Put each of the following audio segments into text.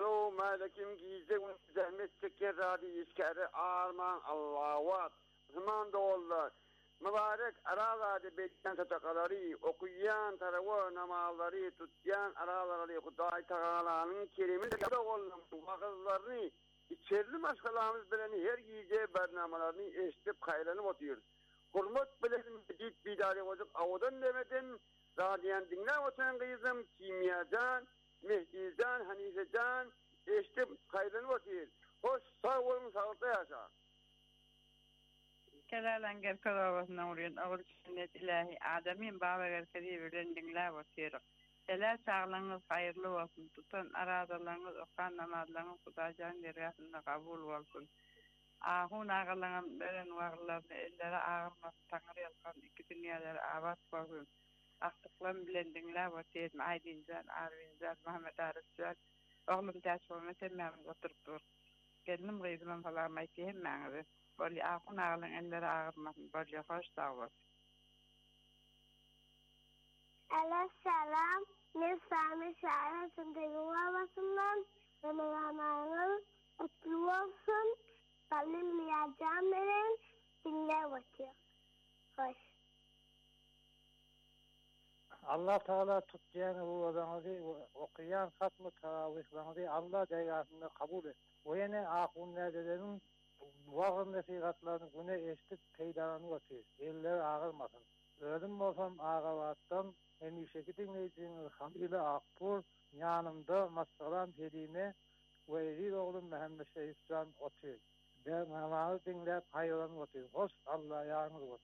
o malikim giyecek zahmet çeker radi iskari arman Allah'vat zaman doğullar mübarek aralarda bekleyen tatakaları okuyan tarafı namazları tutyan araları Huday Teala'nın kerimin de olan vakıflarını içerli maskalarımız bilen her giyeceği barnamalarını eşitip kaylanıp oturuyoruz. Hurmat bilesin mecid bidari olacak avadan demeden radiyan dinle oturan kıyızım kimyacan, Mehdican, Hanisecan eşitip kaylanıp oturuyoruz. Hoş sağ olun sağlıkta yaşa. Kelalan gerkar ovasından uğrayan ağır sünnet ilahi adamin baba gerkari birden dinle oturuyoruz. Helal sağlığınız hayırlı olsun. Tutan aradalarınız, okan namazlarınız Hudacan dergahında kabul olsun. Ahun ağalarının veren varlarını ellere ağırmasın. Tanrı yalkan iki dünyaları avat olsun. Aktıklarını bilen dinle oturuyoruz. Aydincan, Arvincan, Muhammed Arifcan. Oğlum taş olma temmemiz oturup dur. Geldim kıyızımın falan mayti hemmenizi. Böyle ahun ağaların ellere ağırmasın. Böyle hoş sağ olsun. Selam. Ne sami şahesinde yuvasından Ramazan'ın kutlu olsun. Salim niyacağım veren dinle bakıyor. Hoş. Allah Teala tutacağını bu adamı okuyan hatmı taravihlerini Allah dergahında kabul et. O yine ahun nedelerin vağın nesihatlarını güne eşitip peydanı atıyor. Elleri ağırmasın. Ölüm olsam ağavattan Emişeki dinleyicinin hamile akbur yanımda masalan hedime ve eril oğlum Mehmet Şerifcan oturuyor. Ben namazı dinleyip hayran oturuyor. Hoş Allah yağınız olsun.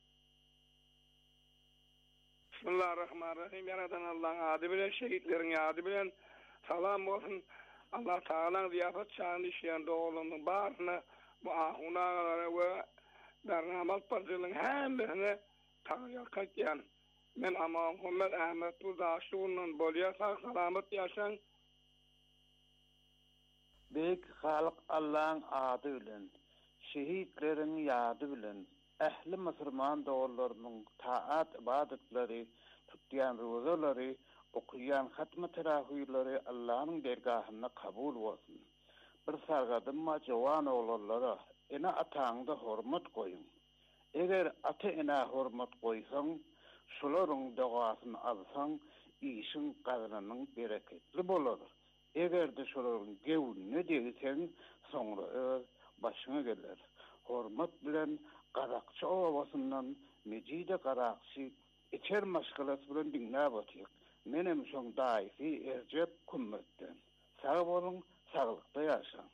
Bismillahirrahmanirrahim. Yaradan Allah'ın adı bilen şehitlerin adı bilen salam olsun. Allah Teala'nın ziyafet çağını işleyen doğulunun bağrına bu ahunağalara ve bernamaz parçalığın hem birine Tanrı'ya katlayan men ama Muhammed Ahmet bu daşuğundan bolya sağ salamet yaşan. Büyük halk Allah'ın adı bilen, şehitlerin yadı bilen, ehli Müslüman doğullarının taat ibadetleri, tutyan rozaları, okuyan hatm-ı teravihleri Allah'ın dergahına kabul olsun. Bir sargadımma cevan oğullara ene atağında hürmet koyun. Eğer ata ene hürmet koysan, şuların duasını alsan, işin kadrının bereketli bolur. Eğer de şuların gevününü değilsen, sonra başına gelir. Hürmet bilen Qarakçı ovasından Mecide Qarakçı içer maşgalası bilen dinlep otyk. Menem şoň daýy Erjep Kummetden. Sağ bolun, sağlykda ýaşaň.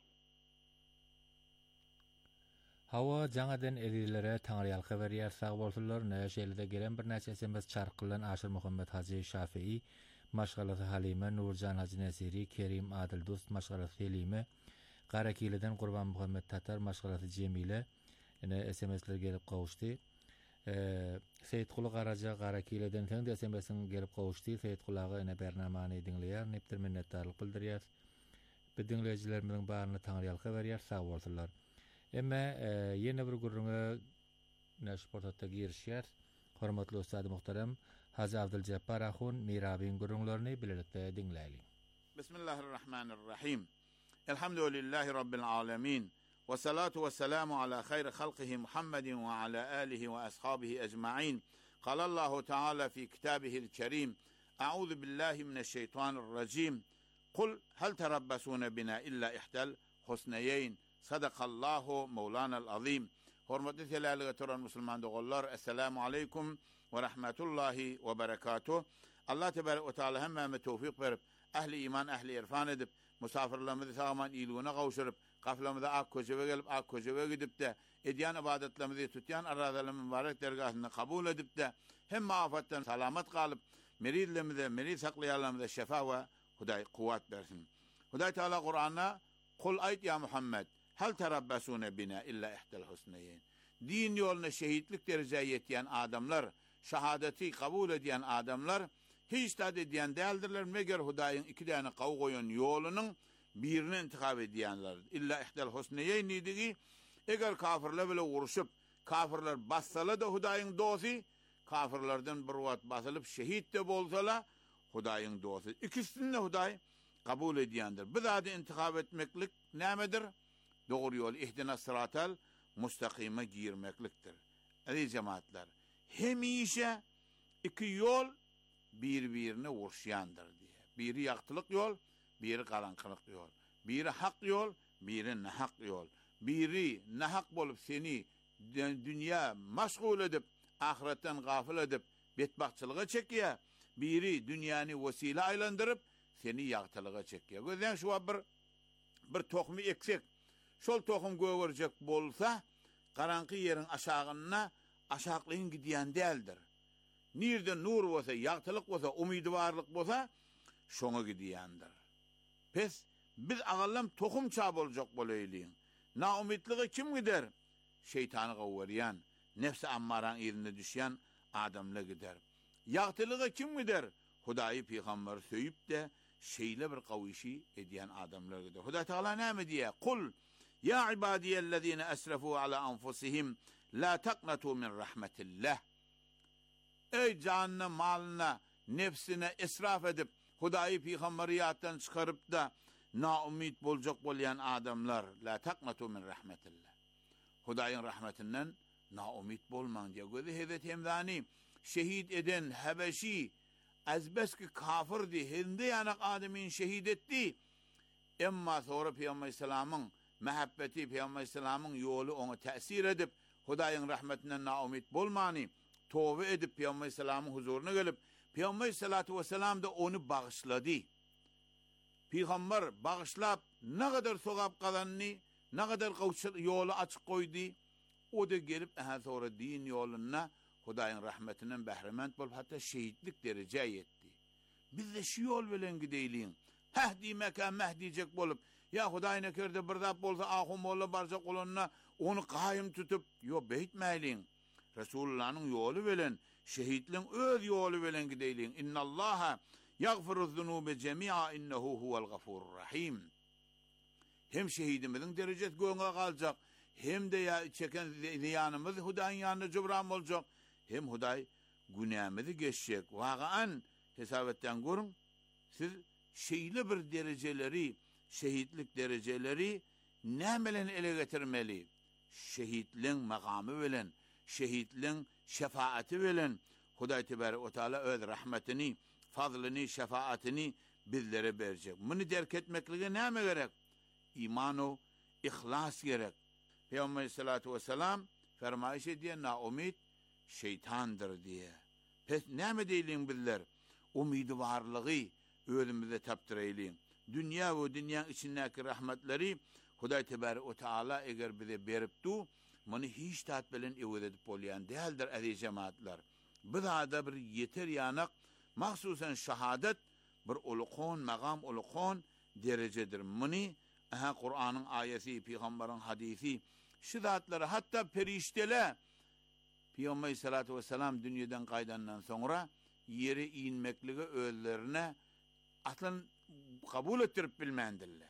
Hawa jaňadan erilere taňryal habar ýer sag bolsunlar. Näşelide gelen bir näçe SMS çarkylan Aşyr Muhammed Haji Şafii, maşgalasy Halime Nurjan Haji Nesiri, Kerim Adil Dost maşgalasy Selime, Garakileden Gurban Muhammed Tatar maşgalasy Cemile. Ene SMS'ler gelip gawuşdy. Seyitqulu Qaraca Garakileden teň de SMS'in gelip gawuşdy. Seyitqulaga ene bernamany dinleýär, nepdir minnetdarlyk bildirýär. Bu dinleýijilerimiň baryny taňryal habar ýer sag bolsunlar. Emme ýene bir gurruna näşportatda girişýär. Hormatly ustad muhterem Haji Abduljabbar ahun Mirabiň gurrunlaryny bilerekde dinleýäli. Bismillahirrahmanirrahim. Elhamdülillahi rabbil alamin. والصلاة والسلام على خير خلقه محمد وعلى آله وأصحابه أجمعين. قال الله تعالى في كتابه الكريم: أعوذ بالله من الشيطان الرجيم. قل هل تربصون بنا إلا إحدى الحسنيين. صدق الله مولانا العظيم. Hormatly telärlige turan musulman dogullar, assalamu aleykum ve rahmetullahi ve berekatuh. Allah tebarek ve taala hemme tevfik berip, ehli iman, ehli irfan edip, musafirlerimizi sağman iyiliğine kavuşturup, gaflamızda ak köşeve gelip ak köşeve gidip de edyan ibadetlerimizi tutyan aradalarımızın mübarek dergahını kabul edip de hem afattan salamet kalıp meridlerimize, merid saklayanlarımıza şefa ve Huday kuvvet versin. Huday Teala Kur'an'a kul ayt ya Muhammed hal terabbesune bina illa ihdel husneyin. Din yoluna şehitlik dereceye yetiyen adamlar, şehadeti kabul ediyen adamlar hiç tadı ediyen değildirler. Meğer Huday'ın iki tane kavu koyun yolunun birini intikab ediyenler. İlla ihdel husneyin nidigi. Eğer kafirler bile vuruşup kafirler bassalı da Huday'ın dosi, kafirlerden bir vat basılıp şehit de bolsalar Huday'ın dosi. İkisini de Huday kabul ediyendir. Bu zadi intikab etmeklik nemedir? Doğru yol, ihdina sıratal mustakime girmekliktir. Ey cemaatler, hem işe iki yol birbirine vuruşyandır diye. Biri yaktılık yol, biri karanlık yol. Biri hak yol, biri nahak yol. Biri nahak bolup seni dünya meşgul edip, ahiretten gafil edip, betbakçılığa çekiyor. Biri dünyanı vesile aylandırıp, seni yaktılığa çekiyor. Gözden şu bir tohumu eksik. Şol tohum göğürecek bolsa, karanlık yerin aşağılığın gidiyen değildir. Nerede nur olsa, yaktılık olsa, umidivarlık olsa, şonu gidiyendir. Pes, biz ağallam tohum çab olacak boleyliyin. Naumitliği kim gider? Şeytanı kavveriyen, nefsi ammaran yerine düşen adamla gider. Yaktılığı kim gider? Hudayi peygamber söyüp de şeyle bir kavişi ediyen adamlar gider. Hudayi Teala ne mi diye? Kul, ya ibadiyellezine esrefu ala anfusihim, la taqnatu min rahmetillah. Ey canına, malına, nefsine israf edip, Hudayi peygamberiyattan çıkarıp da naumid bolacak bolayan adamlar, la taqnatu min rahmetillah. Hudayin rahmetinden naumid bolman diye. Gözü Hazreti Hemdani şehit eden Habeşi azbeski kafirdi, hindi yanak ademin şehit etti. Emma sonra Peygamber Aleyhisselam'ın mehabbeti, Peygamber Aleyhisselam'ın yolu ona tesir edip Hudayin rahmetinden naumid bolmani, tövbe edip Peygamber Aleyhisselam'ın huzuruna gelip Peygamber Aleyhisselatü Vesselam da onu bağışladı. Peygamber bağışlap ne kadar sokap kazanını, ne kadar yolu açık koydu, o da gelip sonra din yoluna Hudayin rahmetinden behrement bolup hatta şehitlik dereceye yetti. Biz de şu yol bilen gideyliyin. Hehdi mekan mehdiyecek bolup, ya Hudayin ekerde birdap bolsa ahum ola barcak olunna onu kayım tutup, yo beytmeyliyin. Resulullah'ın yolu bilen, şehitliğin öz yolu bilen gideyliyin. İnnallaha yagfiru zunube cemi'a innehu huvel gafurur rahim. Hem şehidimizin derecesi göğe kalacak, hem de ya çeken ziyanımız Hudayin yanına cübram olacak, hem Huday günahımızı geçecek. Vağan hesabetten görün, siz şeyli bir dereceleri, şehitlik dereceleri ne bilen ele getirmeli? Şehitliğin makamı bilen, şehitliğin şefaati bilen, Huday Tebarek ve Teala öz rahmetini, fazlını, şefaatini bizlere verecek. Bunu derk etmekliğe ne mi gerek? İmanu, ihlas gerek. Peygamber Aleyhisselatü Vesselam fermayış ediyor, naumid şeytandır diye. Pes ne mi deyin bizler? Umidi varlığı ölümüze taptırayım. Dünya ve dünyanın içindeki rahmetleri Huday Tebarek ve Teala eğer bize beriptu, bunu hiç tatbilen evde edip olayan değildir aziz cemaatler. Bu da bir yeter yanak, mahsusen şehadet bir ulukon, maqam ulukon derecedir. Bunu Kur'an'ın ayeti, Peygamber'in hadisi, şu zatları hatta perişteler Peygamber Aleyhisselatü Vesselam dünyadan kaydandan sonra yere inmekliği öllerine aslan kabul ettirip bilmendirler.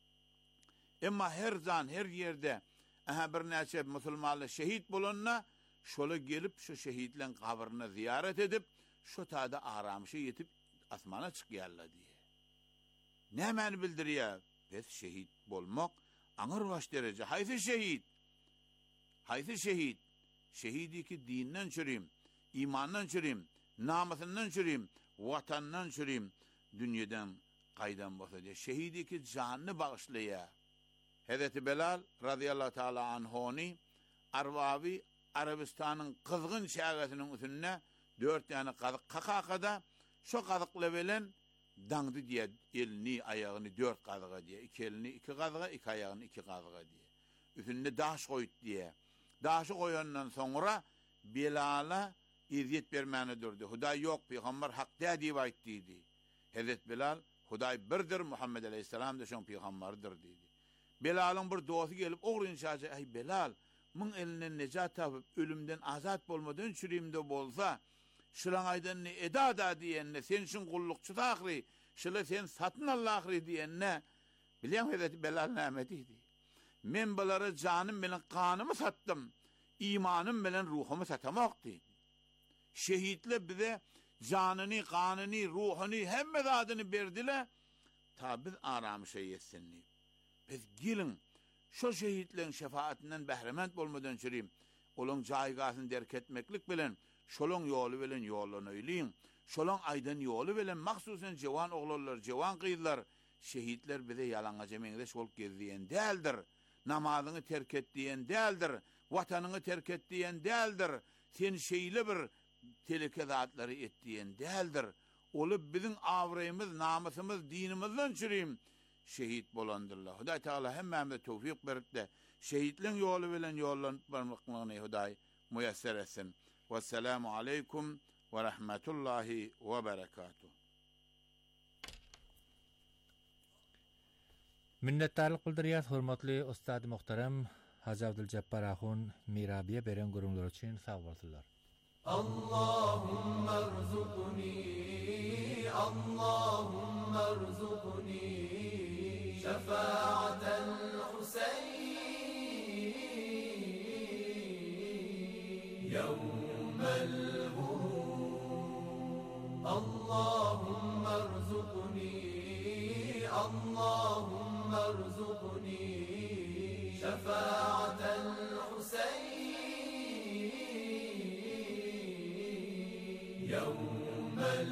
Ama her zaman her yerde bir neçe Müslümanlar şehit bulunna şöyle gelip şu şehitlerin kabrine ziyaret edip şu tada aramışı yetip asmana çıkıyorlar diye. Ne hemen bildiriyor? Biz şehit bulmak anır baş derece. Haysi şehit. Haysi şehit. Şehidi ki dinden çürüyüm, imandan çürüyüm, namusundan çürüyüm, vatandan çürüyüm, dünyadan kaydan bahsediyor. Şehidi ki canını bağışlaya. Hazreti Belal radıyallahu teala anhoni Arvavi Arabistan'ın kızgın şehirlerinin üstüne 4 tane kazık kakakada şu kazıkla veren dandı diye elini ayağını 4 kazığa diye 2 elini 2 kazığa 2 ayağını 2 kazığa diye üstünde daş koyut diye daşı koyandan sonra Bilal'a iziyet vermeni durdu. Huday yok, Peygamber hak dedi vayttiydi. Hazreti Bilal Huday birdir, Muhammed Aleyhisselam da şun peygamberdir dedi. Bilal'ın bir dostu gelip oğrun şahı, ey Bilal, mın elinden necat tapıp ölümden azat bolmadan çürüyümde bolsa, şılan aydan ne eda da diyenne, sen şun kullukçu takri, şıla sen satın Allah'ri diyenne, biliyorum Hazreti Bilal nimetiydi. Men bunları canım bilen kanımı sattım, imanım bilen ruhumu satamaktı. Şehitle bize canını, kanını, ruhunu, hem adını verdiler, ta biz aramışa yetsinli. Biz gelin şu şehitlerin şefaatinden behrement bolmadan çürüyüm. Olun caygasını derk etmeklik bilen, şolun yolu bilen yolunu eyleyin. Şolun aydın yolu bilen maksusen cevan oğullar, cevan kıydılar. Şehitler bize yalangaca mengdeş olup gezdiyen değildir. Namazını terk ettiyen değildir. Vatanını terk ettiyen değildir. Sen şeyli bir teleke zatları ettiyen değildir. Olup bizim avrayımız, namusumuz, dinimizden çürüyüm. Şehit bolandırlar. Huday Teala hemmemize tevfik berip de şehitlerin yolu bilen yollanıp barmaklarını Huday müyesser etsin. Vesselamu aleykum ve rahmetullahi ve berekatuhu. Minnettarlyk bildirýär hormatly ustady muhtaram Haji Abduljabbbar Ahun Mirabiye beren gurullar üçin sag bolsunlar. Allahumma rzuqni Allahumma rzuqni şefaatel Husayn yevmel ghurub Allahumma rzuqni Allahumma rzuqni şefaatel Husayn yevmel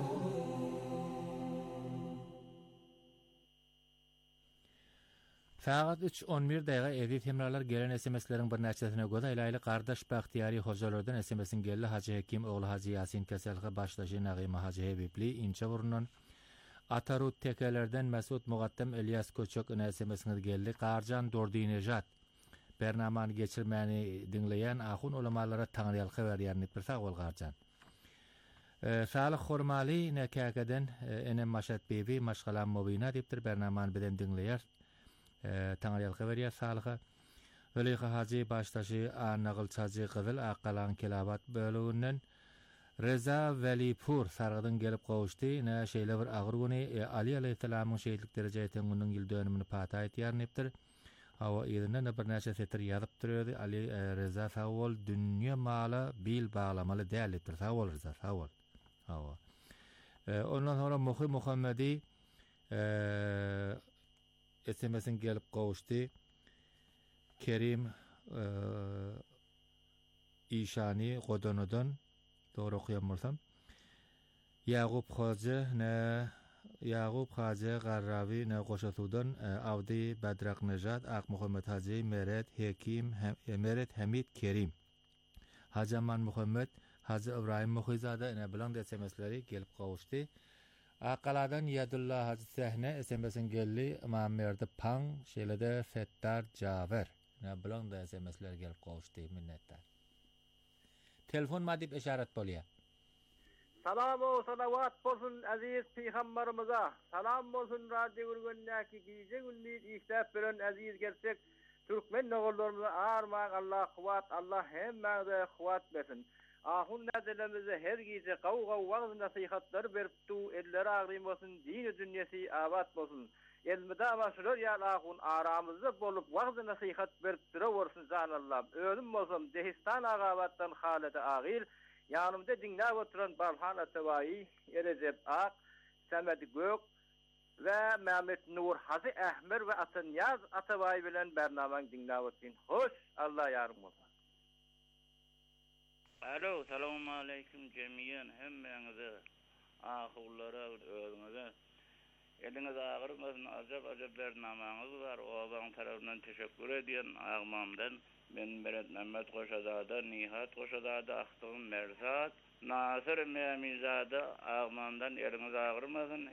Saat 3:11 daqiqa edit hemralar gelen SMS'lerin bir näçesine göre Elayly Gardaş Bahtiyari hojalardan SMS'in geldi Hacı Hekim oğlu Hacı Yasin Keselge başdaşı Nagima Hacı Hebipli inçe burundan Atarut tekelerden Mesut Muqaddam Elias Koçok SMS'ine geldi. Qarjan Dordinejat bernamanı geçirmeni dinleyen ahun ulamalara taňryal haber ýerni bir sag bol Qarjan. Salih Hormali nekakadan enem Maşat Bebi maşgalan mubina dipdir bernamanı bilen dinleýär. Taňryal haber ýer Salih Öleýi Hacı başdaşı Anagıl Çazy Gyzyl Aqalan Kelabat bölüginden Reza Velipur sargıdan gelip gowuşdy. Ne şeýle bir agyr güni Ali aleyhissalamyň şeýitlik derejeýetiň günüň ýyl dönümini pata etýärnipdir. Hawa ýerine bir näçe setir ýazyp durýardy. Ali Reza sawol dünýä mala bil baglamaly dälipdir. Sawol Reza sawol. Hawa. Ondan sonra Muhammedi SMS'in gelip gowuşdy. Kerim İşani Godonodan doğru okuyamırsam. Yaqup Hacı Garravi ne Qoşasudan Avdi Badrak Nejat Ak Muhammed Hacı Meret Hekim Meret Hamid Kerim Hacaman Muhammed Hacı İbrahim Muhizade ne bilen SMS'leri gelip kavuştu. Aqaladan Yadullah Hacı Sehne SMS'in geldi Muhammed Pang şeýlede Fettar Javer ne bilen SMS'ler gelip kavuştu minnettar. Telefon madip işaret bolýar. Salam o salavat bolsun aziz peygamberimize. Salam bolsun radyo görgündäki giýje gündüz işläp bilen aziz gersek Türkmen nogullarymyza armak Allah kuwat Allah hemmede kuwat bersin. Ahun näzelemize her giýse gawga wagz nasihatlar beripdi. Elleri agyrym bolsun, dini dünýäsi abat bolsun. Elmide amaşlar ýa ahun aramyzda bolup wagz nasihat berip durursun zanallam. Ölüm bolsam Dehistan agabatdan halata agil. Yanımda dinläp oturan Balhan Atabayi, Erecep Ak, Samet Gök ve Mehmet Nur Hacı Ahmer ve Atanyaz Atabayi bilen bernamaň dinläp otyryn. Hoş, Allah ýarym bolsun. Alo, selamun aleyküm cemiyen hemmeňize ahullara özüňize eliniz ağırmasın acab bernamaňyz bar. Obaň tarapyndan teşekkür edýän agmamdan men Meret Mehmet Goşazada, Nihat Goşazada, Ahtım Merzat, Nasır Memizade agmamdan eliniz ağırmasın.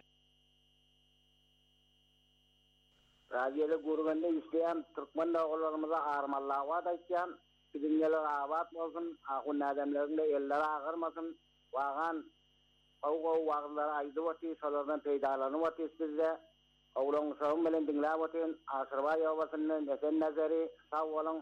Radyoda gurganda işleyen Türkmen oğullarımıza armallawa daýýan, dinýeli abat bolsun, ahun adamlaryň da elleri ağırmasın, wagan awgaw wagtlar aýdyp oty, şolardan peýdalanyp oty bizde. Oğlan sağım bilen dinläp otyryn, Aşyrbay ýobasynyň esen nazary sag bolan.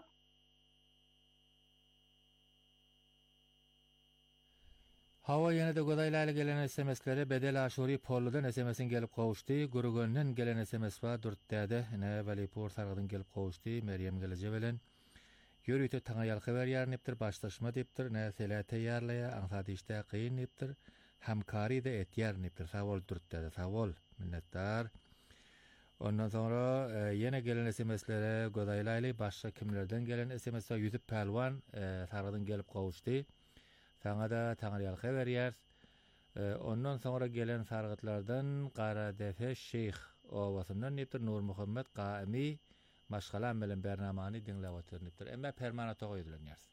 Hawa ýene-de godaýlaly gelen SMS'lere bedel aşury polludan SMS'in gelip gowuşdy. Gurugönden gelen SMS wa dürtdäde ne Velipur sargydan gelip gowuşdy. Meryem gelije bilen ýörüýte taňaýal haber ýarnypdyr, başlaşma diýipdir, ne selate ýarlaýa, aňsady işde gynnypdyr, hamkary da etýärnypdyr. Sawol dürtdäde, sawol minnettar. Ondan sonra yine gelen SMS'lere Godaylaylı başka kimlerden gelen SMS'ler YouTube Pelvan Sarıdan gelip kavuştu. Sana da Tanrıyal haber yer. Ondan sonra gelen sargıtlardan Qara Defe Şeyh ovasından Niptir Nur Muhammed Qaimi maşgalan bilen bernamany dinlep oturnypdyr. Emma permanent toýdylan ýer.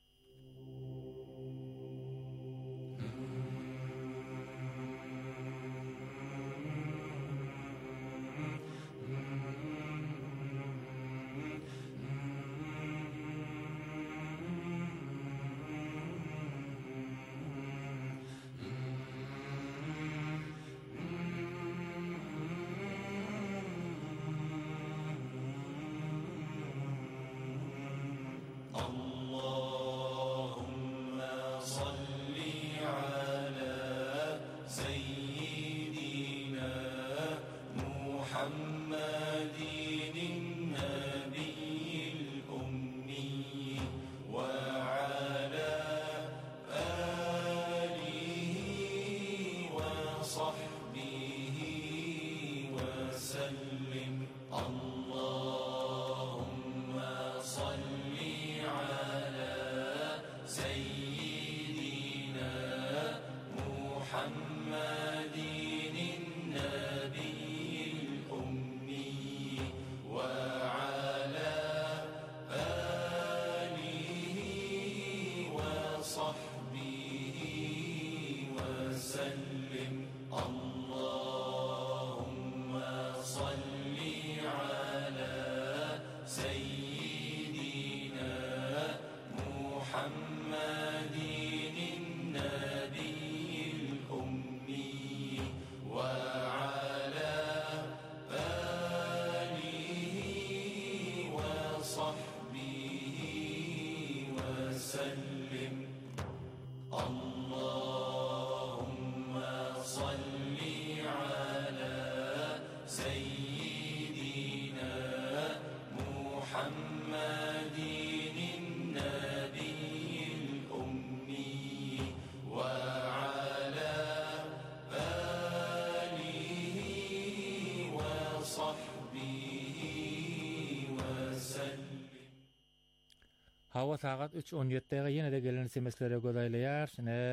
Hava saat 3:17'de yine de gelen SMS'lere Godaylaýar.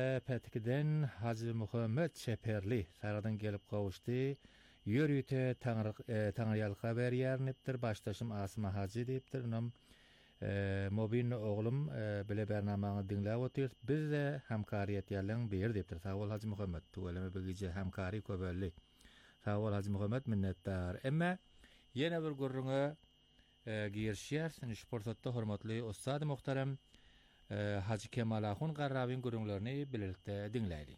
Petikden Hacı Muhammed Şeperli Saradan gelip kavuştu. Yürüte Tanrıyal haber ýernipdir. Başdaşym Asma Hacı diýipdir. Onam mobil oğlum bile bernamaňy dinläp otyr. Biz de hamkaryet ýerleň bir diýipdir. Sağ ol Hacı Muhammed. Tuweleme bilgije hamkary köbelli. Sağ ol Hacı Muhammed, minnetdar. Emma yine bir gurruna girişýär. Şportda hormatly ustad muhterem Hacı Kemal Ahun Garrabiň gurrunlaryny birlikde dinläýdik.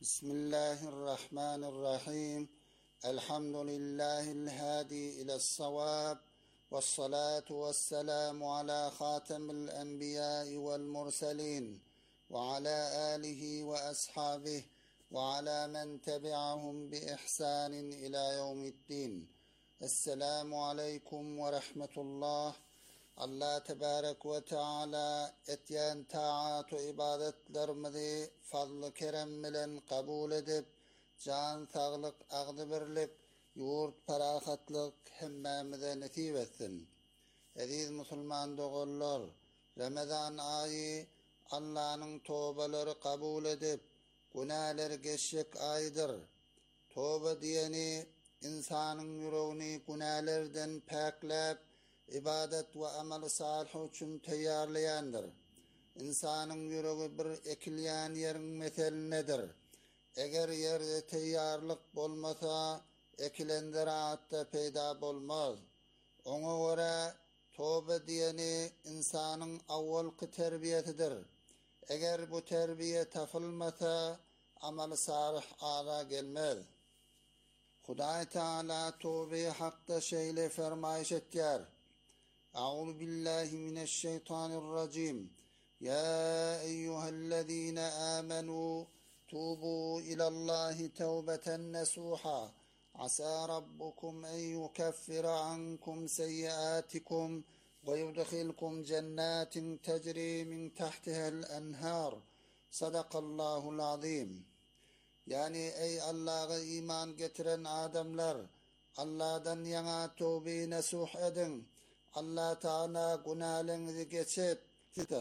Bismillahirrahmanirrahim. Elhamdülillahil hadi ile's-savab. والصلاة والسلام على خاتم الأنبياء والمرسلين وعلى آله وأصحابه وعلى من تبعهم بإحسان إلى يوم الدين. السلام عليكم ورحمة الله. Allah tebarek ve teala etyen taat ve ibadetlerimizi fazl-ı kerem bilen kabul edip can sağlık agdy birlik yurt parahatlyk hemmemize nasip etsin. Aziz musulman dogullar, Ramazan ayı Allah'ın tövbeleri kabul edip günahları geçecek aydır. Tövbe diyeni insanın yüreğini günahlardan paklap ibadet ve amel salih için tayarlayandır. İnsanın yüreği bir ekilyan yerin meselinedir. Eğer yerde tayarlık bolmasa ekilendirat da peyda bolmaz. Ona göre tövbe diyeni insanın avvalki terbiyetidir. Eğer bu terbiye tapılmasa amel salih ala gelmez. Hudaý Teala tövbe hakda şeýle fermaýş etýär. Euzu billahi mineşşeytanirracim. Ya eyyuhellezine amenu tubu ilallahi tevbeten nasuha. Asa rabbukum en yukaffira ankum seyyiatikum ve yudkhilkum cennetin tecri min tahtiha'l enhar. Sadakallahul azim. Yani ey Allah'a iman getiren adamlar, Allah'dan yana tövbe nasuh edin. Allah Teala günahlarınızı geçip titir.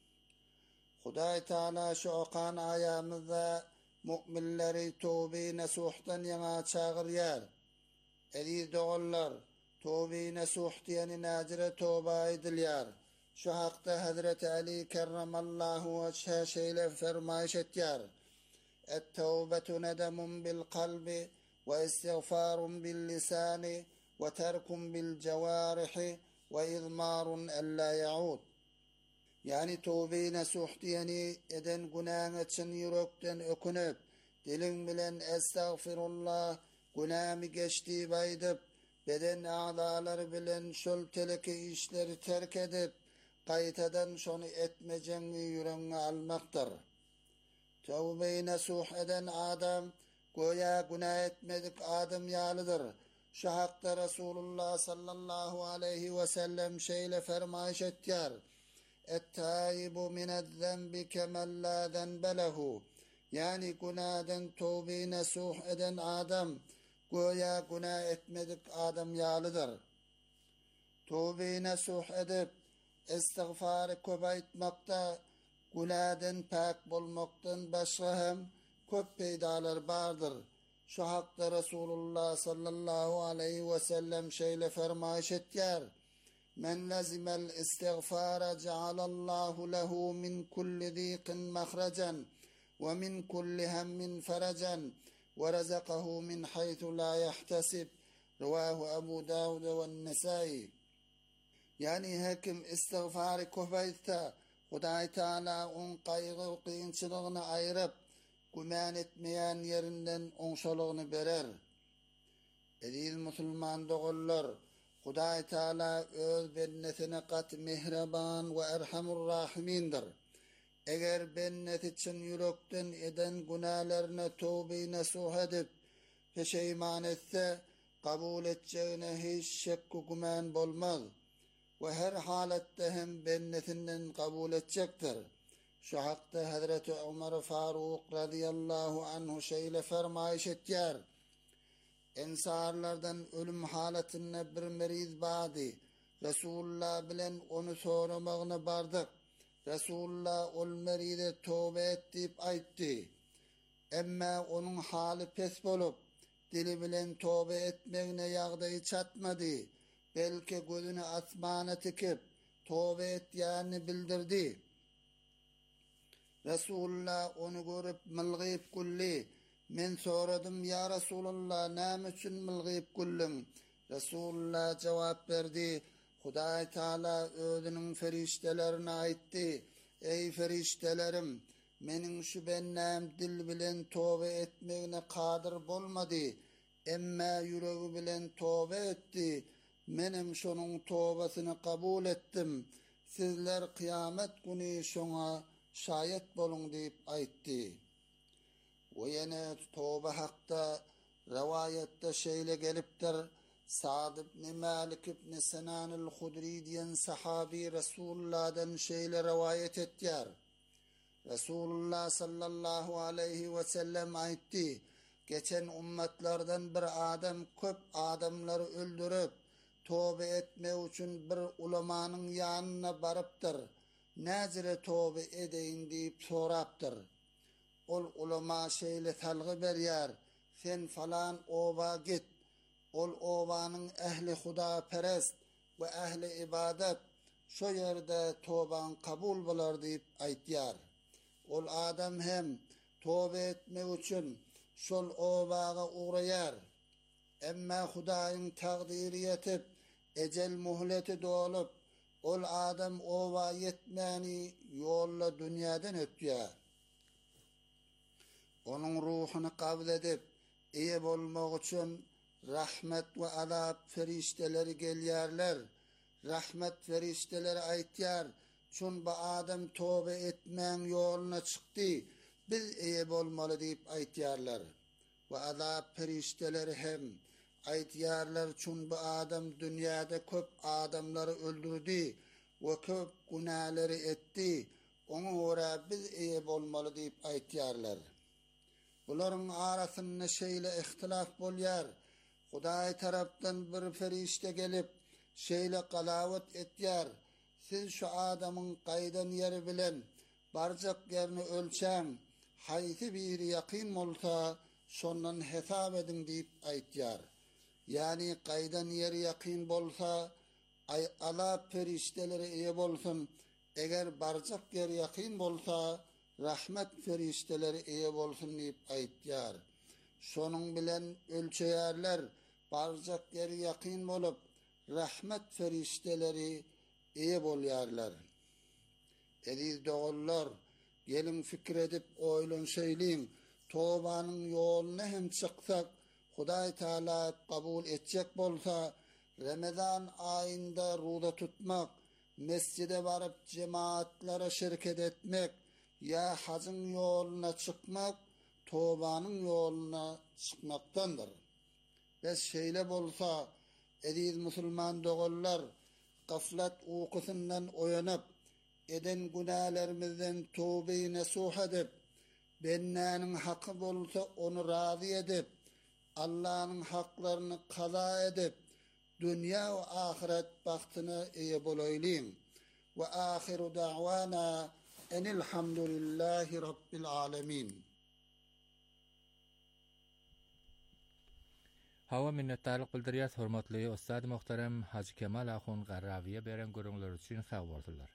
Huday Teala şu okan ayamızda müminleri tövbe nasuhtan yana çağırıyor. Aziz doğullar, tövbe nasuh diyeni nacire tövbe ediliyor. Şu hakta Hazreti Ali kerramallahu veçhe şeyle fermayış ettiler. Et-tevbetu nedemun bil kalbi ve istiğfarun bil lisani ve terkun bil cevarihi ve izmarun ella yaud. Yani tövbe nasuh diyeni eden günahın için yürekten ökünüp, dilin bilen estağfirullah, günahımı geçtiği baydıp, beden ağdaları bilen şol teleki işleri terk edip, kaytadan şonu etmeceğini yüreğine almaktır. Tövbe-i nasuh eden adam, goya günah etmedik adam yalıdır. Şu hakta Resulullah sallallahu aleyhi ve sellem şeyle fermayış ettiler. Et-taibu minez-zenbi kemen la zenbe lehu. Yani günahdan tövbe-i nasuh eden adam, goya günah etmedik adam yalıdır. Tövbe-i nasuh edip, istiğfarı köpeytmekte, günahdan pak bolmaktan başka hem köp peydalar vardır. Şu hakta Resulullah sallallahu aleyhi ve sellem şeyle fermayış ettiler. Men lazimel istiğfara cealallahu lehu min kulli ziqin mahracan ve min kulli hemmin faracan ve razakahu min haythu la yahtasib. Rivahu Ebu Davud ve Nesai. Yani hekim istiğfarı köpeytte, Huday Teala on kaygı kıyınçılığını ayırıp, güman etmeyen yerinden onşoluğunu berer. Aziz Müslüman doğullar, Huday Teala öz bennetine kat mihraban ve erhamur rahimindir. Eğer bennet için yürekten eden günahlarına tövbe-i nasuh edip, peşeyman etse, kabul edeceğine hiç şekku güman bolmaz. Ve her halatte hem bennetinden kabul edecektir. Şu hakta Hazreti Ömer Faruk radıyallahu anhu şeyle fermayış ettiler. Ensarlardan ölüm halatine bir meriz badi. Resulullah bilen onu soramağına bardık. Resulullah ol merize tövbe et deyip aytti. Emma onun hali pes bolup, dili bilen tövbe etmeğine yağdayı çatmadı. Belki gözünü asmana tikip, tövbe ettiğini bildirdi. Resulullah onu görüp mılgıyıp kulli. Men soradım ya Resulullah, nam için mılgıyıp kullum? Resulullah cevap verdi. Huday Teala özünün feriştelerine aitti. Ey feriştelerim, menin şu bennem dil bilen tövbe etmeğine kadir bolmadı. Emma yüreği bilen tövbe etti. Menim şonun tövbesini kabul ettim. Sizler kıyamet günü şona şayet bolun deyip aytti. Ve yine tövbe hakta rivayette şeyle geliptir. Sa'd ibn Malik ibn Sinan el-Hudri diyen sahabi Resulullah'dan şeyle rivayet ettiler. Resulullah sallallahu aleyhi ve sellem aytti. Geçen ümmetlerden bir adam köp adamları öldürüp, tövbe etme için bir ulemanın yanına barıptır. Nazire tövbe edeyin deyip soraptır. Ol ulema şeyle talgı beryer. Sen falan ova git. Ol ovanın ehli huda perest ve ehli ibadet. Şu yerde tövben kabul bular deyip aytiyar. Ol adam hem tövbe etme için şol ovağa uğrayar. Emma Hudayın takdiri yetip, ecel muhleti dolup, ol adam ova yetmeni yolla dünyadan ötüyor. Onun ruhunu kabul edip, iyi bolmak için rahmet ve azap ferişteleri gelýärler. Rahmet ferişteleri aytýar, çün bu adam tövbe etmän yoluna çykdy, biz iyi bolmaly diýip aytýarlar. Ve azap ferişteleri hem aytýarlar, çün bu adam dünyada köp adamları öldürdü ve köp günahları etdi, onu ora biz iyi bolmaly diýip aytýarlar. Buların arasında şeyle ihtilaf bolýar. Hudaý tarapdan bir ferişte gelip şeýle galawat etýär. Siz şu adamyň gaýdan ýeri bilen barjak ýerini ölçäň. Haýsy bir ýakyn bolsa, şondan hesap edin diýip aýtýar. Yani gaýdan ýeri ýakyn bolsa, ala ferişteleri eýe bolsun. Eger barjak ýer ýakyn bolsa, rahmet ferişteleri eýe bolsun diýip aýtýar. Şonuň bilen ölçeýärler, barjak ýer ýakyn bolup, rahmet ferişteleri eýe bolýarlar. Ediz dogullar, gelin fikir edip oýlanşaýlyň, towbanyň ýoluny hem çyksak, Hudaý Taala kabul etjek bolsa, Ramazan aýynda ruda tutmak, mescide barıp cemaatlere şirket etmek, ya hacın yoluna çıkmak, towbanyň yoluna çıkmaktandır. Bes şeýle bolsa, ediz musulman dogullar, gaflat uykusyndan oýanyp, eden günahlarymyzdan tövbe nasuh edip, bennäniň haqqy bolsa onu razy edip, Allah'ın haklaryny kaza edip, dünya ve ahiret baxtyna eýe bolaýlym. Ve ahiru da'wana enilhamdülillahi rabbil alamin. Hawa minnetdarlyk bildirýär hormatly ustad muhterem Haji Kemal Ahun Garrawiýe beren görüňler üçin sag bolsunlar.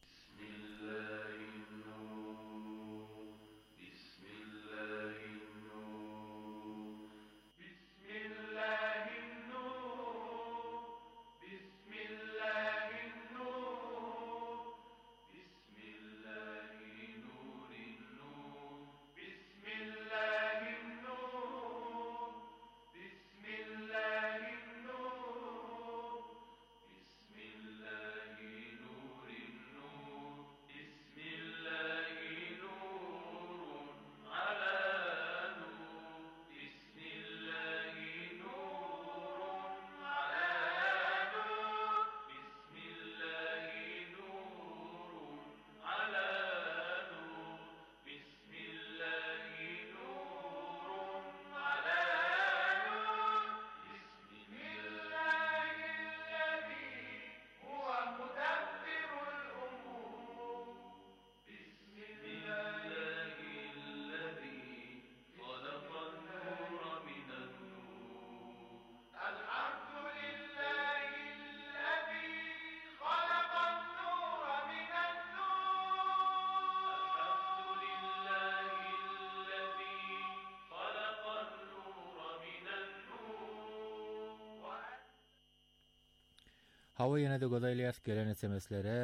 Hawa ýene de godaýlyas gelen SMS'lere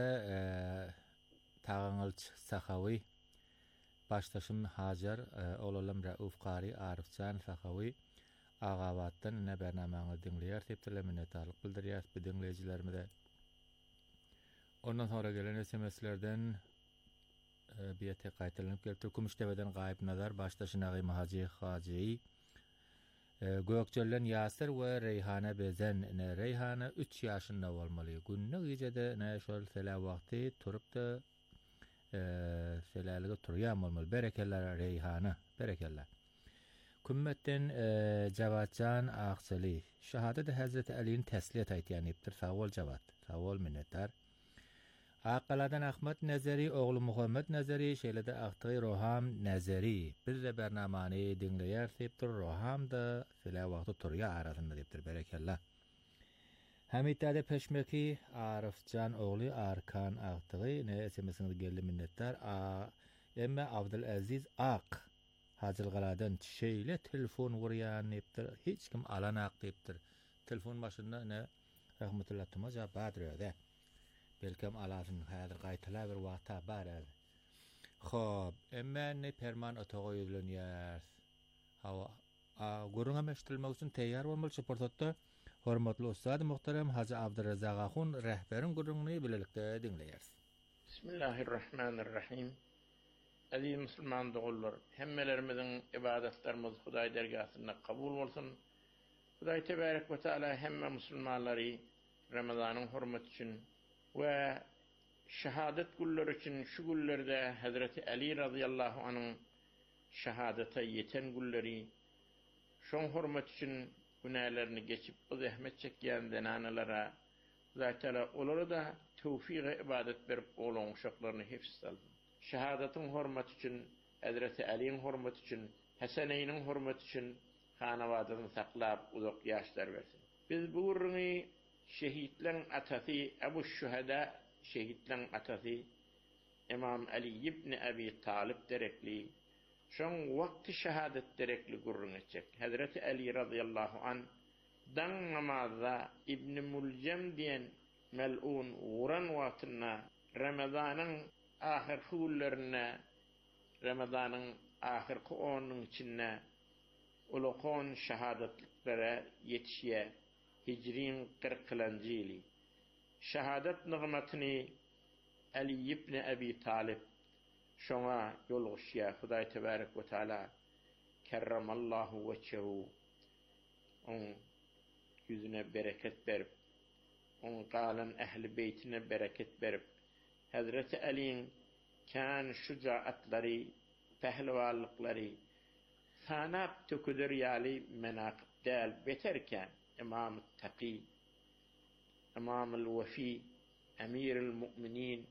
Taňylyç Sahawy, başdaşym Hajar, oğlum Rauf Qari, Arifcan Sahawy, Agawatdan ne bernamaňy dinleýär diýip minnetdarlyk bildirýär bu dinleýijilerimize. Ondan sonra gelen SMS'lerden bir tek gaýtalynyp geldi. Kumuşdebeden gaýyp nazar başdaşy Nagym Haji Gökçölen Yasir ve Reyhana Bezen. Reyhana 3 yaşında bolmaly. Günni gecede ne şol sela wagty turup da selalyga turýan bolmaly. Berekeller Reyhana, berekeller. Kümmetten Javatcan Aqsali. Şahadet Hazreti Ali'nin tesliyet aýtýanypdyr. Sawol Javat. Sawol minnetdar. Aqaladan Ahmet Nazari, oğlu Muhammed Nazari, şeýlede Aqty Roham Nazari. Bir de bernamany dinleýär diýipdir. Roham da sela wagty turýar arasynda diýipdir. Berekellah. Hamidade Peşmeki, Arifcan oğlu Arkan Aqty ne SMS'inde geldi minnetdar. Emme Abdulaziz Aq Hacılgaladan şeýle telefon gurýan diýipdir. Hiç kim alanak diýipdir. Telefon başynda ne rahmetullah tuma jap badrýar. Belkem alasın häzir gaýtala bir wagta bar. Hop, emme perman otoga ýüzlenýär. Hawa gurunga meştilmek üçin teýýar bolmaly şeportda. Hormatly ustad muhterem Haji Abdurrazzaq Ahun rehberin gurunny bilelikde dinleýär. Bismillahirrahmanirrahim. Aziz musulman dogullar, hemmelerimiziň ibadetlerimiz Hudaý dergahynda kabul bolsun. Hudaý tebarek we taala hemme musulmanlary Ramazanyň hormaty üçin ve şehadet gulları için şu gullerde Hazreti Ali radıyallahu anh'ın şehadete yeten gulları şon hormat için günahlarını geçip o zahmet çekýän denanalara zaten olara da tevfik ibadet berip olan uşaklaryny hifz aldy. Şahadatyň hormaty üçin, Hazreti Ali'ň hormaty üçin, Hasaneýniň hormaty üçin hanawadyny saklap uzak ýaşlar bersin. Biz bu gurruny şehitlerin atasy Ebu Şuhada şehitlerin atasy İmam Ali ibn Abi Talib derekli şoň wagty şahadat derekli gurrun etjek. Hazreti Ali radıyallahu an dan namazda İbn Muljam diýen mel'un uran wagtyna Ramazanyň ahirki günlerine Ramazanyň ahirki 10-nyň içinde ulukon şahadatlyklere yetişýär. Hicrin 40-njy ýyly. Şahadat nigmatyny Ali ibn Abi Talib şoňa ýolguşýar. Hudaý tebarek we taala kerramallahu wejhehu on yüzüne bereket berip on galan ehli beytine bereket berip Hazreti Ali'ň kan şujaatları, pehlewallyklary sanap töküler ýaly menaqib däl beterken İmam Taqi, İmam el-Wafi, Emir el-Mu'minin,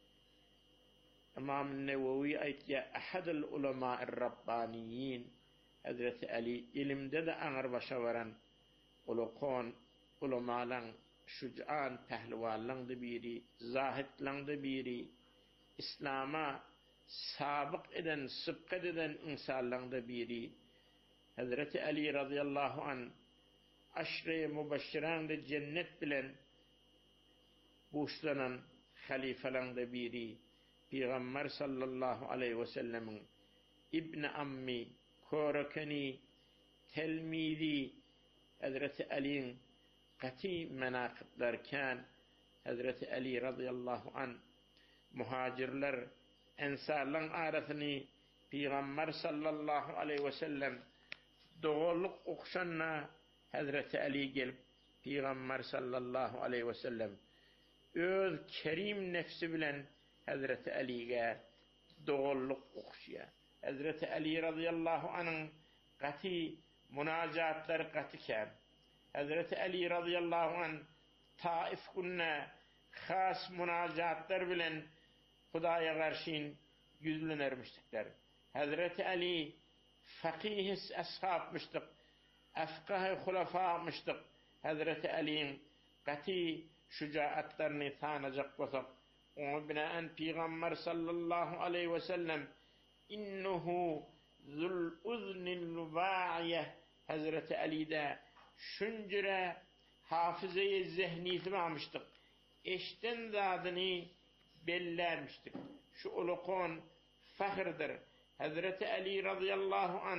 İmam el-Nevevi aýtýa ahad el-ulama er-rabbaniyin Hazreti Ali ilimde de aňar başa baran ulukon ulamalan şujaan pehlewallyň da biri, zahitlaň da biri, İslama sabyk eden, sıbqat eden insanlaryň da biri. Hazreti Ali radıyallahu an aşre-i mubaşşiran da cennet bilen buşlanan halifalaryň da biri. Peygamber sallallahu aleyhi ve sellemin İbn ammi, korakani, telmidi Hazreti Ali'nin qati menaqiblerken Hazreti Ali radıyallahu an muhacirler ensarlaryň arasyny Peygamber sallallahu aleyhi ve sellem doğruluk okşanna Hazreti Ali gelip Peygamber sallallahu aleyhi ve sellem öz kerim nefsi bilen Hazreti Ali'ge doğruluk okşaya. Hazreti Ali radıyallahu anh'ın qati münacatları qatiken Hazreti Ali radıyallahu anh Taif günne khas münacatlar bilen Hudaýa garşyn yüzlenermişdikler. Hazreti Ali fakihis ashabmışdyk, afqah hulafa'mışdyk. Hazreti Ali'nin qati şujaatlaryny tanajak bolsak, onu binaen Peygamber sallallahu aleyhi ve sellem innehu zul uznil va'iyeh Hazreti Ali'de şunjure hafıza-i zehniyeti almışdyk. Eşten zadyny bellermişdik. Şu ulukon fahırdır. Hazreti Ali radıyallahu an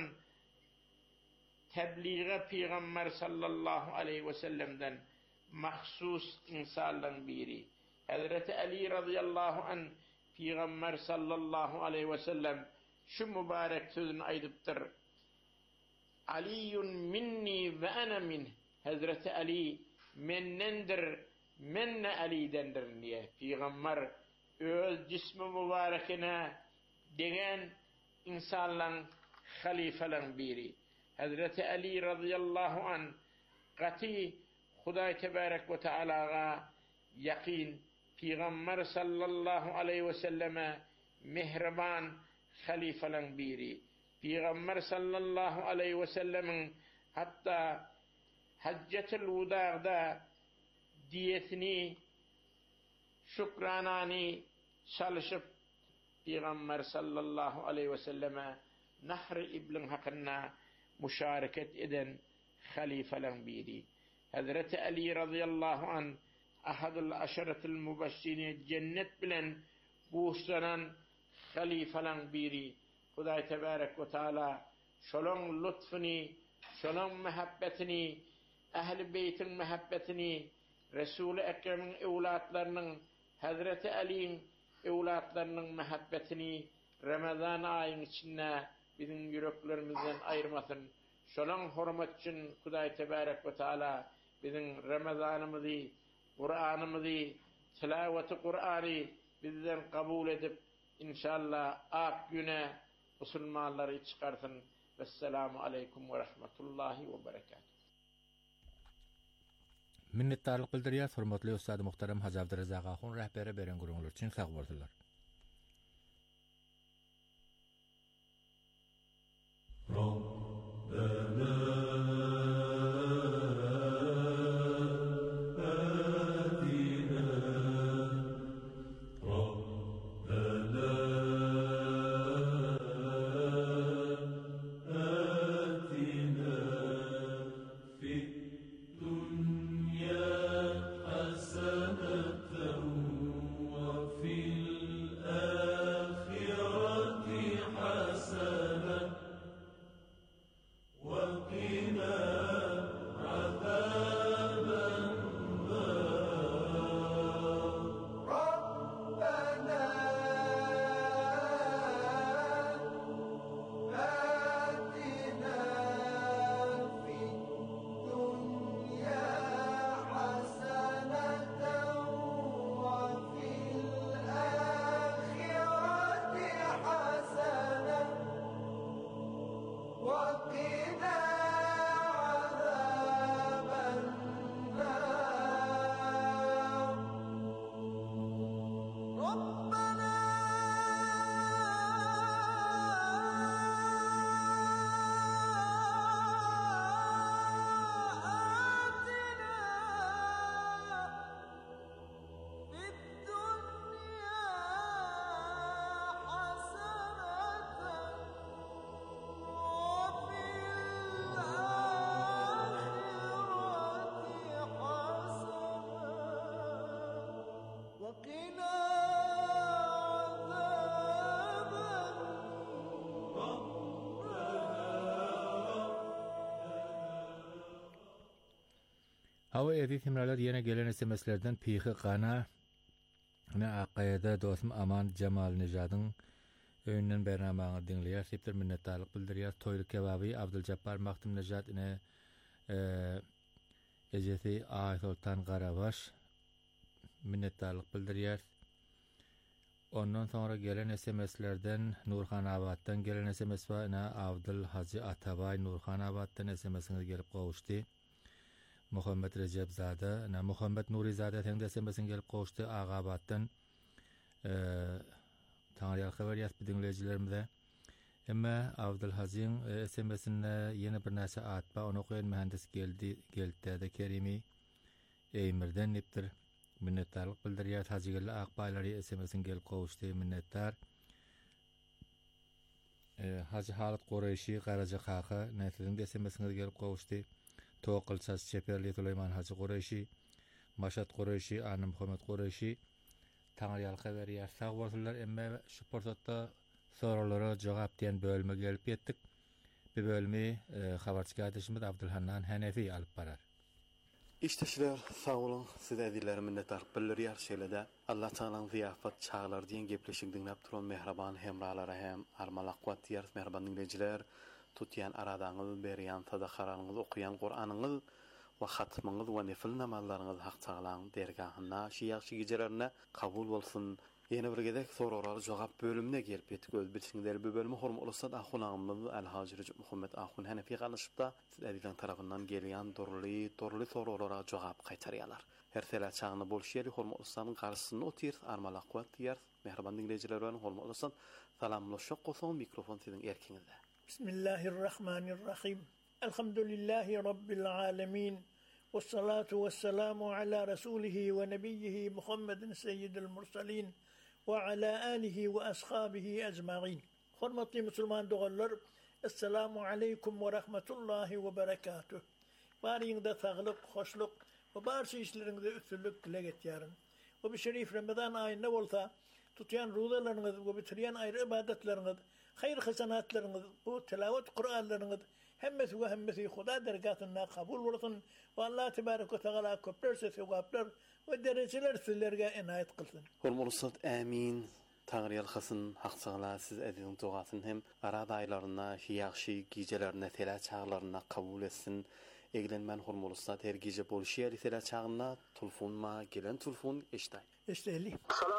tebliğe Peygamber sallallahu aleyhi ve sellem'den mahsus insanların biri. Hazreti Ali radıyallahu an Peygamber sallallahu aleyhi ve sellem şu mübarek sözünü aydıptır. Aliyun minni ve ana min. Hazreti Ali mennendir, menne Ali'dendir diye. Peygamber öz cismi mübarekine degen insanların halifelerin biri. Hazreti Ali radıyallahu an qati Hudaý tebarek ve Teala'ga yakin Peygamber sallallahu aleyhi ve selleme mehriban halifelerin biri. Peygamber sallallahu aleyhi ve sellemin hatta Haccetul Vuda'da diyetini şükranani çalışıp Peygamber sallallahu aleyhi ve selleme Nahr ibn hakkında müşareket eden halifelerin biri. Hazreti Ali radıyallahu an ahadul aşaretul mübeşşirin cennet bilen buğuşlanan halifelerin biri. Hudaý tebarek ve taala şolon lütfini, şolon mehabbetini, ehl-i beytin mehabbetini, Resul-i Ekrem'in evlatlarının, Hazreti Ali'nin evlatlarının mehabbetini Ramazan ayının içinde bizim yüreklerimizden ayırmasın. Şolon hurmat için Hudaý tebarek ve taala bizim Ramazanımızı, Kur'an'ımızı, tilaveti Kur'an'ı bizden kabul edip inşallah ak güne Müslümanları çıkarsın. Vesselamu aleyküm ve rahmetullahi ve berekatuhu. Minnettarlyk bildirýär, hormatly ustady muhtaram Haji Abdurrazak Ahun rehberi beren gurulur üçin sag bolsunlar. Hava edit himralar yine gelen SMS'lerden pihi qana ne aqayda dostum Aman Cemal Nejad'ın öýünden bernamagyny dinleýär, sepdir minnetdarlyk bildirýär. Toýluk kebaby Abduljabbal Maktum Nejad ine ejesi Sultan Garabaş minnetdarlyk bildirýär. Ondan sonra gelen SMS'lerden Nurhanabaddan gelen SMS var, ine Abdul Haji Atabay Nurhanabaddan SMS'ine gelip gowuşdy. Muhammed Recep Zade, na Muhammed Nuri Zade teňde SMS'ine gelip gowuşdy Agabaddan. Tanrı'ya haber yaz dinleyicilerimize. Emma Abdul Hazin SMS'inde yeni bir näse atba onu koyan mühendis geldi de Kerimi Eymirden niptir. Minnettarlyk bildirýär. Hajygyly akbaýlary SMS'ine gelip gowuşdy, minnettar. Haji Halit Qoreşi Garaja Qaqa näsliň SMS'ine gelip gowuşdy. Toqylças Çeperli Süleyman Haji Qoreşi, Maşat Qoreşi, Anam Muhammed Qoreşi Tanrı'ya haber ýa sag bolsunlar. Emme şu portatda soralara jogap diýen bölüme gelip ýetdik. Bu bölümi habarçy gaýdaşymyz Abdulhannan Hanefi alyp barar. İşteşler sağ olun, siz ediler minnetdarlyk bildirýär şeýlede. Allah Taalaň ziýafat çağlar diýen gepleşik dinläp turan mehraban hemralara hem armalak wat diýär mehraban dinleýijiler. Tutýan aradaňyz, berýän sadaqalaryňyz, okuyan Qur'anyňyz we hatmyňyz we nefil namallaryňyz Hak Taalaň dergahyna, şiýaşy gecelerine kabul bolsun. Ýene bir gedek soralar jogap bölümine gelip etdik. Öz bilişiňler bu bölümi hormat bolsa da ahunamyz Al-Hajir Muhammed Ahun Hanefi ganyşypda siz edilen tarapyndan gelýän dorly soralara jogap gaýtarýarlar. Her sela çağını bolşýary hormat bolsaň garşysyna otyr, armalak wat diýär. Mehraban dinleýijiler bilen hormat bolsaň salamlaşyp goýsaň mikrofon siziň erkiňizde. Bismillahirrahmanirrahim. Elhamdülillahi Rabbil alemin. Vessalatu vesselamu ala rasulihi ve nebiyyihi Muhammedin seyyidil mursalin ve ala alihi ve ashabihi ecma'in. Hormatly musulman dogallar, assalamu aleykum ve rahmetullahi ve berekatuh. Bariňizde saglyk, hoşluk ve barşy işleriňizde üstünlük dilek etýärin. Bu bir şerif Ramazan aýynda bolsa, tutýan ruzalaryňyz we bitirýän aýry ibadetleriniz, hayır hasanatlarınız, bu tilavet Kur'anlarınız hemmesi Huda dergahına kabul bolsun ve Allah tebarek ve teala köplerse sevaplar ve dereceler sizlerge inayet kılsın. Hormat amin. Tanrı'ya hasın hak sağla siz edin duasın hem arada aylarına, ýaxşy gecelerine, tela çağlarına kabul etsin. Eglenmen hormolsa her gece bolşýar tela çağına telefonma gelen telefon eşday. Eşdeli. Assalamu aleykum.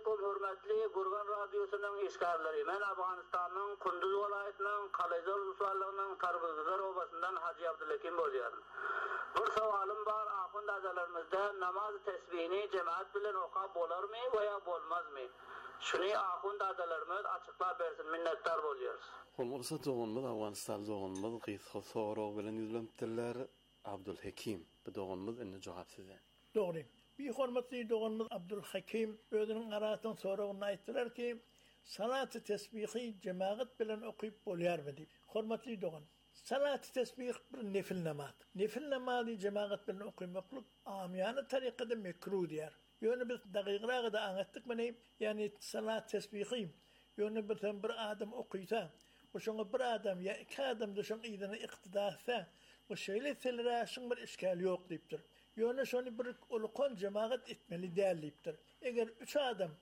aleykum hürmetli Gurgan Radyosu'nun işgalleri. Ben Afganistan'ın Kunduz Vilayeti'nin Kalayzor Usuallığı'nın Tarbızlar Obası'ndan Hacı Abdülhakim oluyorum. Bir savalım var. Ahund azalarımızda namaz tesbihini cemaat bilen okab olur mu veya olmaz mı? Şunu ahund azalarımız açıklar versin. Minnettar oluyoruz. Olmasa doğunmaz Afganistan doğunmaz qıysa soru bilen yüzlemtiler Abdülhakim. Bu doğunmaz enne cevap size. Doğru. Bir hormatly doğanmız Abdülhakim özünün aratın sorağını ayttılar ki salat-ı tesbihi cemaat bilen okuyup bolyarmı deyip. Hormatly doğan. Salat-ı tesbih bir nefil namaz. Nefil namazı cemaat bilen okuymaklık amiyana tarikada mekruh diyar. Yönü biz daqiqrağı da anlattık mı neyim? Yani salat tesbihi yönü bir adam okuysa o şuna bir adam ya iki adam da şuna idana iktidasa o şeyle selraşın bir işgal yok deyiptir. Yönü şunu bir ulukon cemaat etmeli değerliyiptir. Eğer üç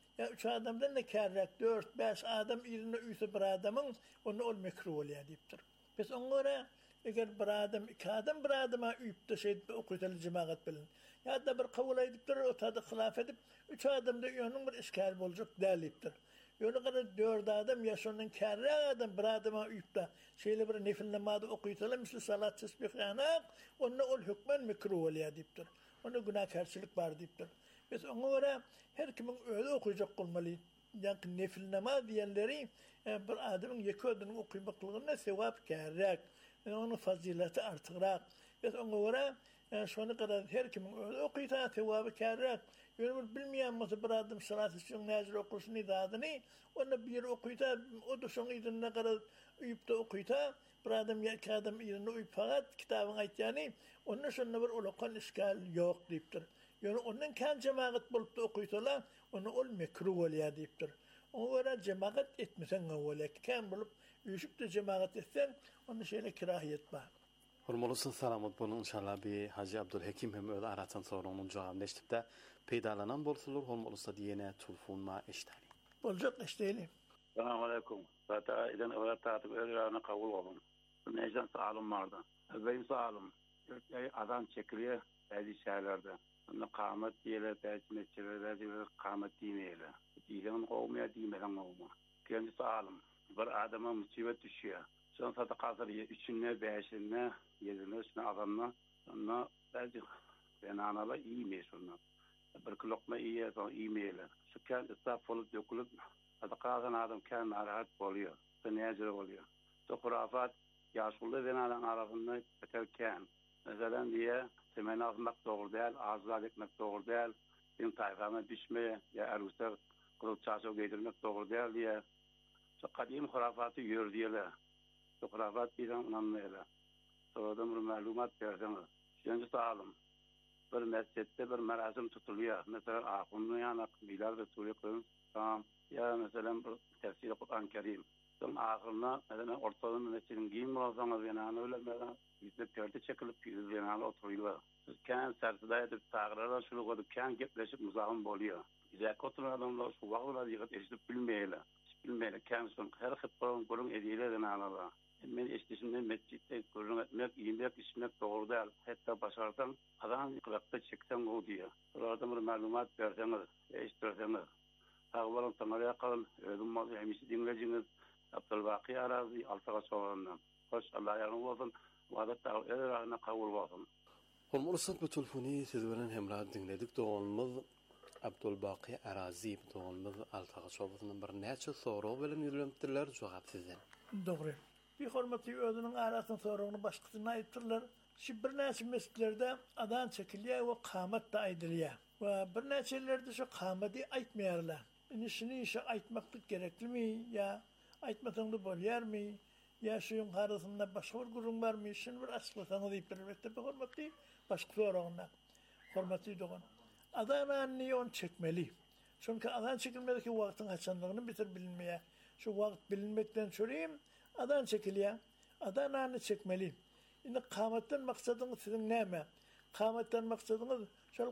adamdan ne kârrak 4-5 adam iline üyse bir adamın onu ol mekruh oluyor deyiptir. Biz onlara eğer bir adam, iki adam bir adama üyüp de okuytalı cemaat bilin. Ya da bir kavul ediptir, o tadı hilaf edip, üç adam da yönün bir işgal olacak değerliyiptir. Yönü kadar 4 adam ya şunun kârrak adam bir adama üyüp de şeyle bir nefil namazı okuytalı, misli salat tesbih yanak, onu ol hükmen mekruh oluyor deyiptir. Onu günahkarçılık var deyiptir. Biz onlara her kimin öyle okuyacak olmalı. Yani nefil namaz diyenleri bir adamın yekodunun okuymaklığına sevap kârrak. Onun fazileti artırak. Biz onlara şunu kadar her kimin öyle okuyta sevabı kârrak. Yönümür bilmeyen masa bir adam salat için nazir okursun idadını, onu bir okuyta, o da son idinine kadar uyup da okuyta, bir adam ya iki adam idinine uyup fakat kitabın aytyani, onun sonra bir ulukon işgal yok deyiptir. Yani onun kan cemaat bulup da okuytalar, onu ol mekruh oluyor deyiptir. Ona cemaat etmesen oluyor. Kan bulup uyuşup da cemaat etsen, onu şeyle kirahiyet var. Hormolsun salamat bolun inşallah bir Hacı Abdülhakim hem öyle aratan sorunun cevabını eşitip de peydalanan bolsulur hormolusa diyene tulfunma eşitali. Bolcak eşitali. Selamun aleyküm. Zaten eden evlat tatip ödürağına kabul olun. Neyden sağlım vardı. Benim sağlım. Adam çekiliyor bazı şeylerde. Kâmet diyeler, bazı meseleler diyeler, kâmet demeyeler. Diyelim olmaya, demeden olma. Kendi sağlım. Bir adama musibet düşüyor. Son sadakasır üçüne, beşine, yedine, üçüne adamla, sonra bazı benanalar iyi mi sonra? Bir lokma iyi, sonra iyi miyle. Şu kendi ısraf olup dökülüp, sadakasın adam kendi narahat oluyor, sınayacır oluyor. Şu hurafat, yaşlı benaların arasında beterken, mesela diye, semeni atmak doğru değil, azad etmek doğru değil, benim tayfama düşmeye, ya eruslar kılıp çarşı giydirmek doğru değil diye, şu kadim hurafatı yürüdüyorlar. Şu hurafat birden inanmayla. Sonradan bir malumat verseniz. Şimdi sağlam. Bir mescitte bir merasim tutuluyor. Mesela ahunun yanına milyar ve Suriye kılın. Tamam. Ya mesela bir tefsir-i Kur'an-ı Kerim. Son ahırına mesela ortalığın mescidin giyim olsanız yanına öyle mesela bizde perde çekilip yüz yanına oturuyorlar. Siz kendi sertida edip tağırlarla şunu koyduk. Kendi gepleşip muzahım oluyor. Bize oturan adamlar şu vakılar yıkıp eşitip bilmeyeler. Bilmeyeler. Kendi son her hıpparın kurun ediyle yanına. Men eşleşimden mescitte görün etmek, yemek, içmek doğru değil. Hatta başarsan adam yıkırakta çeksen o diyor. Oradan bir malumat verseniz, eşittirseniz. Ağlarım tanrıya kalın, ödüm malı hemisi dinleyiciniz. Abdülbaki Arazi, Altığa Soğan'dan. Hoş Allah'a yardım olsun. Vadat dağılığına kabul olsun. Hormolusun bu telefoni siz veren hemrah dinledik. Doğalımız Abdülbaki Arazi, doğalımız Altığa Soğan'dan bir neçe soru bilen yürümtüler cevap sizden. Doğru. Bir hormatly özünün arasın sorunu başkasına aytırlar. Şu bir neçe mescitlerde adan çekiliyor ve kâmet da aydılıyor. Ve bir neçelerde şu kâmeti aytmayarlar. Şunu işe aytmaklık gerekli mi? Ya aytmasan da bolyar mı? Ya şuyun arasında başka bir gurun var mı? Şunu bir açıklasanız deyip bir hormatly başka sorunlar. Hormatly doğan. Adan anneyi on çekmeli. Çünkü adan çekilmedeki vaktin kaçandığını bitir bilinmeye. Şu vakit bilinmekten sorayım. Adan çekiliyor. Adan anne çekmeli. Şimdi kâmetten maksadınız sizin ne mi? Kâmetten maksadınız şu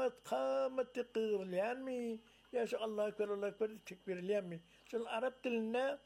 kâmeti kıvrılayan mı? Ya şu Allahu Ekber tekbirleyen mi? Şu Arap diline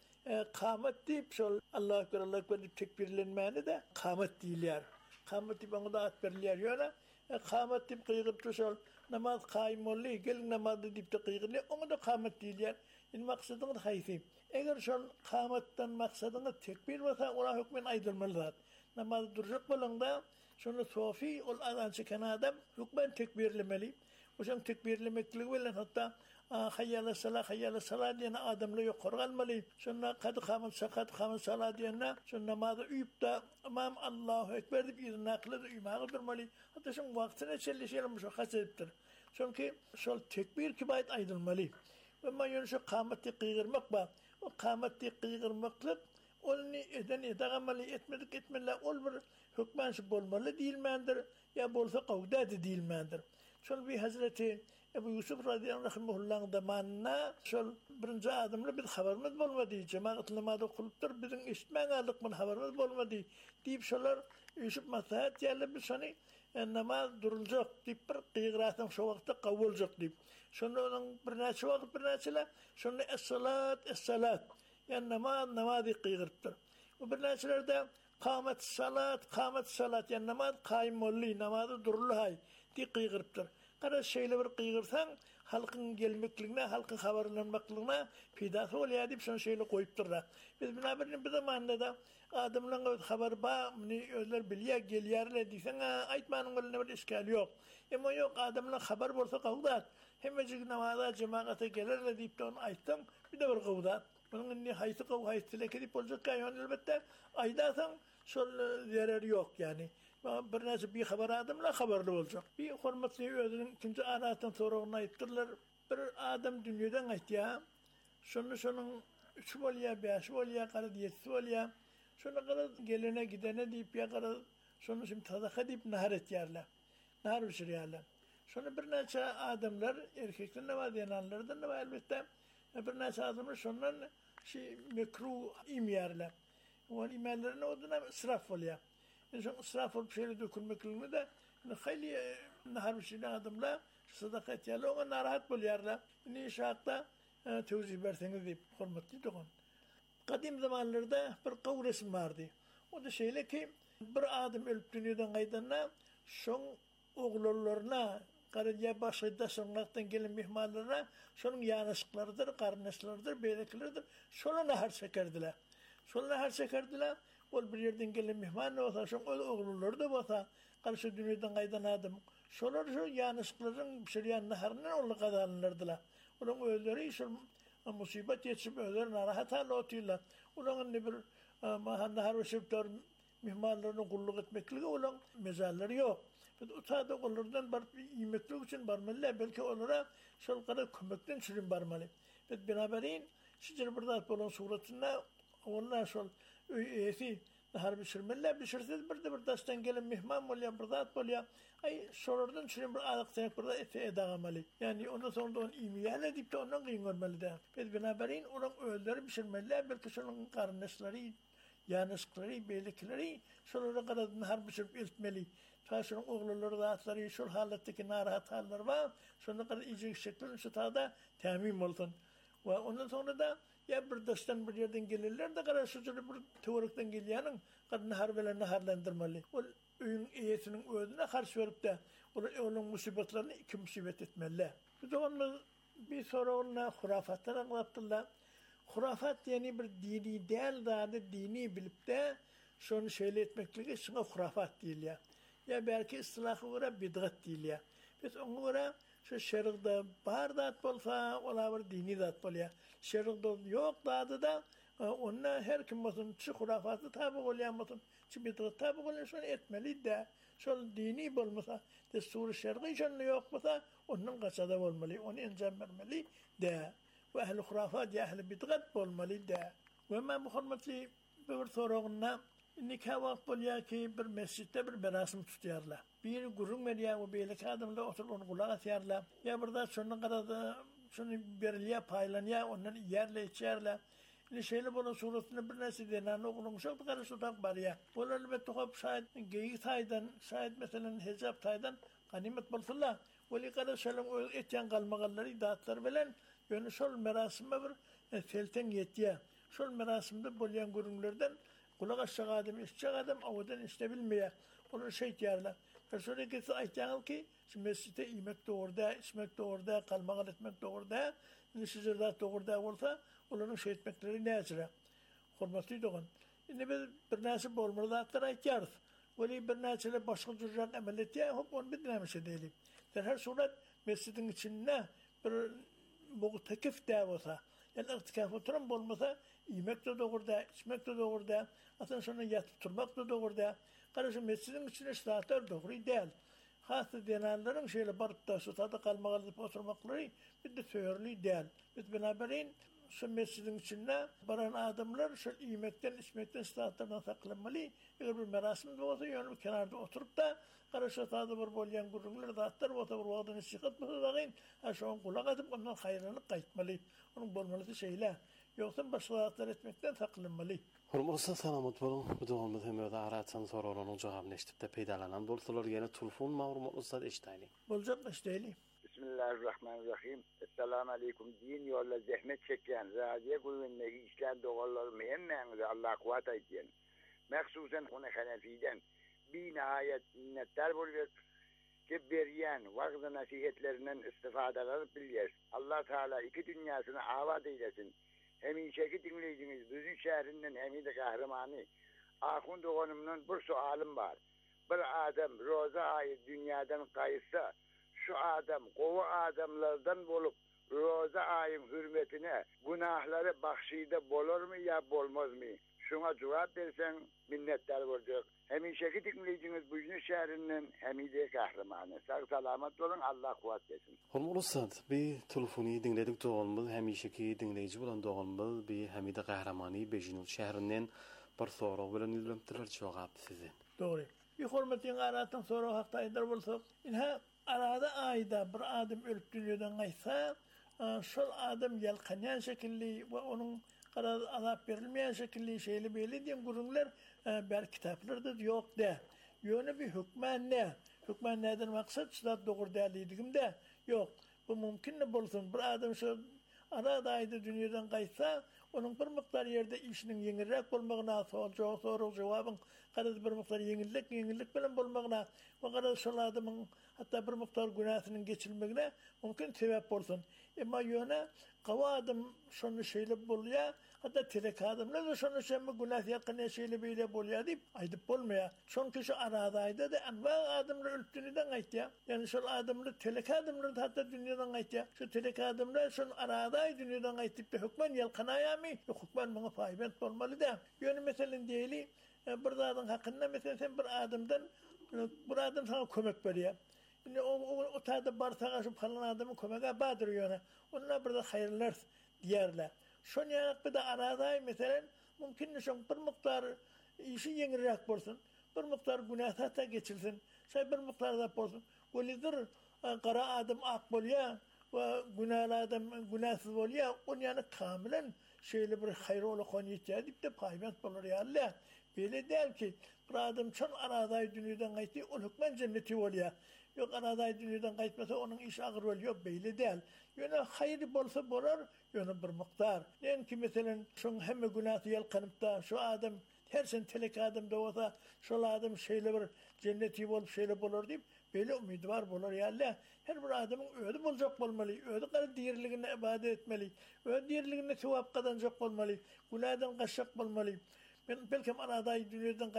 kâmet deyip şu Allahu Ekber tekbirlenmeyeni de kâmet değiller. Kâmeti bana da akberliyer yöne. Kamet dip kıyıp tuşal namaz kaim olli gelin namazı dip de kıyıp onu da kamet değil yani. İn maksadın hayfi. Eğer şol kamettan maksadını tekbir olsa ola hükmen aydırmalıdır. Namaz duracak bolanda şunu sofi ol azan çıkan adam hükmen tekbirlemeli. O zaman tekbirlemeklik bilen hatta hayyala salat diyen adamla yukarı kalmalı. Sonra kadı kamet salat diyenle sonra namazı uyup da imam Allahu Ekber deyip izin kılıp uyumağı durmalı. Hatta şimdi vaktine çelleşelim şu hasediptir. Çünkü şol tekbir kibayet aydırmalı. Ama yönü şu kameti kıyırmak var. O kameti kıyırmaklık onu edagamalı etmedik etmeli ol bir hükmensi bolmalı değilmendir. Ya bolsa kavda da değilmendir. Şol bir Hazreti Ebu Yusuf radıyallahu rahimullah'ın zamanına şol birinci adımla bir haberimiz bolmadı. Cemaat namazı kılıptır bizim işitmen aldık mı haberimiz bolmadı. Deyip şolar Yusuf maslahat yerle bir sani namaz durulacak deyip bir kıyıratın şu vakti kavulacak deyip. Sonra onun bir neçeler sonra es-salat yani namazı kıyırıptır. Bu bir neçelerde kamet salat yani namaz kaim olli namazı durulay diye kıyırıptır. Kada şeyle bir kıyırsan halkın gelmekliğine, halkın haberlenmeklığine fidası oluyor deyip sonra şeyle koyupturlar. Biz binaberinin bir zamanında da adamla haber ba özler biliyor geliyerler diysen aytmanın önüne bir işgali yok. Ama yok adamla haber bolsa kavdat. Hemecik namaza cemaate gelirler deyip de onu aytsam bir de bir kavdat. Bunun ne haytı lekedip olacak kayon elbette aydasan şol zarar yok yani. Bir nesi bir haber adamla haberli olacak. Bir hürmetli özünün ikinci aratın sonra onu aytırlar. Bir adam dünyadan ayt ya. Şunun 3 volya, 5 volya, 7 volya. Şuna kadar gelene gidene deyip ya kadar şunu şimdi tadaka deyip nahar et yerler. Nahar pişiriyorlar. Sonra bir neçe adamlar, erkekler ne var diyenlerden ne var elbette. Bir neçe adamlar şundan mekruh imyerler. O imyerlerine oduna ısraf oluyor. İnsan ısraf olup şeyle dökülmekliğini de hayli nahar pişirilen adamlar sadaka et yerler. Ona narahat buluyorlar. İnşaatta tevzih verseniz deyip hürmetli dokun. Kadim zamanlarda bir kavresim vardı. O da şeyle ki bir adam ölüp dünyadan kaydanına son oğullarına karıya başlayda sonraktan gelen mihmallarına şunun yanışıklarıdır, kardeşleridir, beyliklerdir. Şuna nahar çekerdiler. Ol bir yerden gelen mihman ne olsa şun oğulları da olsa karşı dünyadan kaydan adam. Şolar şu yanışıkların pişiriyen naharından onu kazanırdılar. Onun ölüleri şu musibet yetişip ölüler narahat hali otuyorlar. Onun bir nahar vesipler mihmanlarını kulluk etmekliği olan mezarları yok. Utada onlardan yemeklik için barmalı. Belki onlara şol kadar kömekten sürün barmalı. Beraberin sizce burada olan suretinde onlar şol üyesi nahar pişirmeliler. Pişirsiz bir daştan gelen mihman oluyor, burada oluyor. Ay şolardan sürün bir adak senek burada ete edağamalı. Yani ondan sonra da onu imiyale deyip de ondan kıyın görmeli de. Beraberin onun ölüleri pişirmeliler. Belki şunun kardeşleri, yanışıkları, beylikleri şolara kadar nahar pişirip iltmeli. Şunun oğulları da atları, şu haletteki narahat haller var. Şuna kadar iyice şeklin şu tada temim olsun. Ve ondan sonra da ya bir daştan bir yerden gelirler de kadar şu bir tuvaraktan geliyanın kadar nahar veren naharlandırmalı. O öyün iyesinin ödüne karşı verip de onun musibetlerini iki musibet etmeli. Bu zaman bir sonra onunla hurafatlar anlattılar. Hurafat yani bir dini değil daha da dini bilip de şunu şöyle etmekle şuna hurafat değil ya. Ya belki ıslahı göre bid'at değil ya. Biz ona göre şu şerikde bahar dat bolsa, ola bir dini dat bol ya. Şerikde yok dadı da onunla her kim olsun, çi hurafatı tabi olyamasın, çi bid'at tabi olyamasın etmeli de. Şöyle dini bolmasa, destur-u şerki şanlı yok olsa, onun kaçada olmalı, onu enzam vermeli de. Ve ehl-i hurafat ya ehl-i bid'at bolmalı de. Ve ben bu hürmetli bir sorağına nikah vakti oluyor ki bir mescitte bir merasim tutuyorlar. Bir gurun veriyor o beylik adamla oturup onu kulağa atıyorlar. Ya burada şunun kadar da şunu beriliyor, paylanıyor, ondan yerle içerler. Şeyle bunun suretini bir nesi denen okulun çok bir kadar tutak var ya. Bu elbette hop şayet geyik taydan, şayet mesela hecap taydan ganimet bulsunlar. Böyle kadar şöyle etken kalmakalları, dağıtlar bilen yönü sol merasime bir felten yetiyor. Sol merasimde bolayan gurunlardan kulak aşağı adam, işçi adam, avadan işte bilmeye. Onu şey diyarlar. Sonra ki aytağım ki mescide imek doğurda, içmek doğurda, kalmagal etmek doğurda, sizler doğurda olsa onların şey etmekleri necire. Hürmetli doğan. Şimdi bir nasip olmalı da aktar aytağız. Böyle bir nasile başka duracak ameliyatı hop onu bilmemiş edelim. Her suret mescidin içinde bir muhtekif de olsa, yani irtikaf oturan olmasa yemek de doğurda, içmek de doğurda, aslında sonra yatıp durmak da doğurda. Kardeşim mescidin içinde saatler doğru değil. Hasta denenlerin şeyle barıp da sutada kalmalı oturmakları bir de söylü değil. Biz beraberin şu mescidin içinde baran adamlar şu yemekten içmekten saatlerden saklanmalı. Eğer bir merasim de olsa yönü kenarda oturup da karışıklarda bir bolyan gururlar da atlar o da bir vaadını çıkartması da gayin. Aşağıdan kulak atıp ondan hayranı kayıtmalı. Onun bolmalısı şeyler. Yoksa başkalarlar etmekten saklanmalı. Hormorsa salamat bolun. Bu doğumda hem de aratsan sororunun cevabını eşitip de peydalanan bolsalar yine telefon mağrumotlusa eşitayli. Bolacak eşitayli. Bismillahirrahmanirrahim. Esselamu aleyküm. Din yolla zahmet çeken, radiye kuvvetine işler doğallarımı hemmenize Allah kuvvet aytiyen. Meksusen konu Hanefi'den bir nihayet minnettar buluyor ki beriyen vakzı nasihetlerinden istifadeler biliyor. Allah Teala iki dünyasını avad eylesin. Hemişeki dinleyiciniz Düzü şehrinden Hemide kahramanı Ahun Doğanım'dan bir sualım var. Bir adam roza ayı dünyadan kayıtsa şu adam kovu adamlardan bulup roza ayın hürmetine günahları bakşide bolur mu ya bolmaz mı? Şuna cevap versen minnettar olacak. Hemişeki dinleyiciniz Düzü şehrinden Hemide kahramanı. Sağ selamet olun, Allah kuvvet versin. Hormorsa bir telefonu dinledik doğalmız hemişeki dinleyici bulan doğalmız bir Hemide kahramanı Bejinul şehrinden bir soru bilen izlemtiler cevap size. Doğru. Bir hürmetin aratın soru hakta eder bolsak, inha arada ayda bir adam ölüp dünyadan kaysa, şol adam yalqanyan şekilli ve onun qarada azap verilmeyen şekilli şeyli belli diyen gurunlar ber kitaplarda yok da. Yönü bir hükmen ne? Hükmen neden maksat şudat doğru değerliydiğim de yok. Bu mümkün ne bolsun? Bir adam şu arada ayda dünyadan kaysa, onun bir miktar yerde işinin yengillik olmağına, soru cevabın qarada bir miktar yengillik bilen bolmağına, ve qarada şol adamın hatta bir miktar günahının geçilmegine mümkün sebep bolsun. Ama yöne qava adam şonu şeyle bolya, hatta telek adamlar da şonu şemme günah yakın şeyle beyle bolya deyip aydıp bolmaya. Çünkü şu aradaydı da anva adamlar ölüp dünyadan kaytya. Yani şu adamlar telek adamlar da hatta dünyadan kaytya. Şu telek adamlar şun araday dünyadan kaytıp da hükmen yalkanayami. Hükmen bana faybent olmalı da. Yönü mesela diyeli bir adamın hakkında mesela sen bir adam sana kömek veriyor. Şimdi o tadı barsağa şu falan adamın kömeğe badırıyor. Onlar burada hayırlar diyerler. Şun yanak bir de araday mesela mümkün şun bir miktar işi yengirek bolsun. Bir miktar günahata geçilsin. Şey bir miktar da bolsun. Golidir kara adam ak bolya ve günahlı adam günahsız bolya. Onun yani kamilen şeyle bir hayır ola konu ihtiyadip de paybent bolur ya Allah. Böyle değil ki bir adam çon araday dünyadan kaytı o hükmen cenneti olya. Yok araday dünyadan kaytmasa onun iş ağır oluyor böyle değil. Yöne hayır bolsa borar, yöne bir miktar. Yani ki mesela şun hemme günahı yalkanıp da şu adam her sen telek adam da olsa şu adam şeyle bir cenneti olup şeyle bolur deyip böyle umidvar bolur ya Allah. Her bir adamın ödü bolacak bolmalı, ödü kadar diyerliğine ibadet etmeli, ödü diyerliğine sevap kazanacak bolmalı, günahdan kaçacak bolmalı. Ben belki araday dünyadan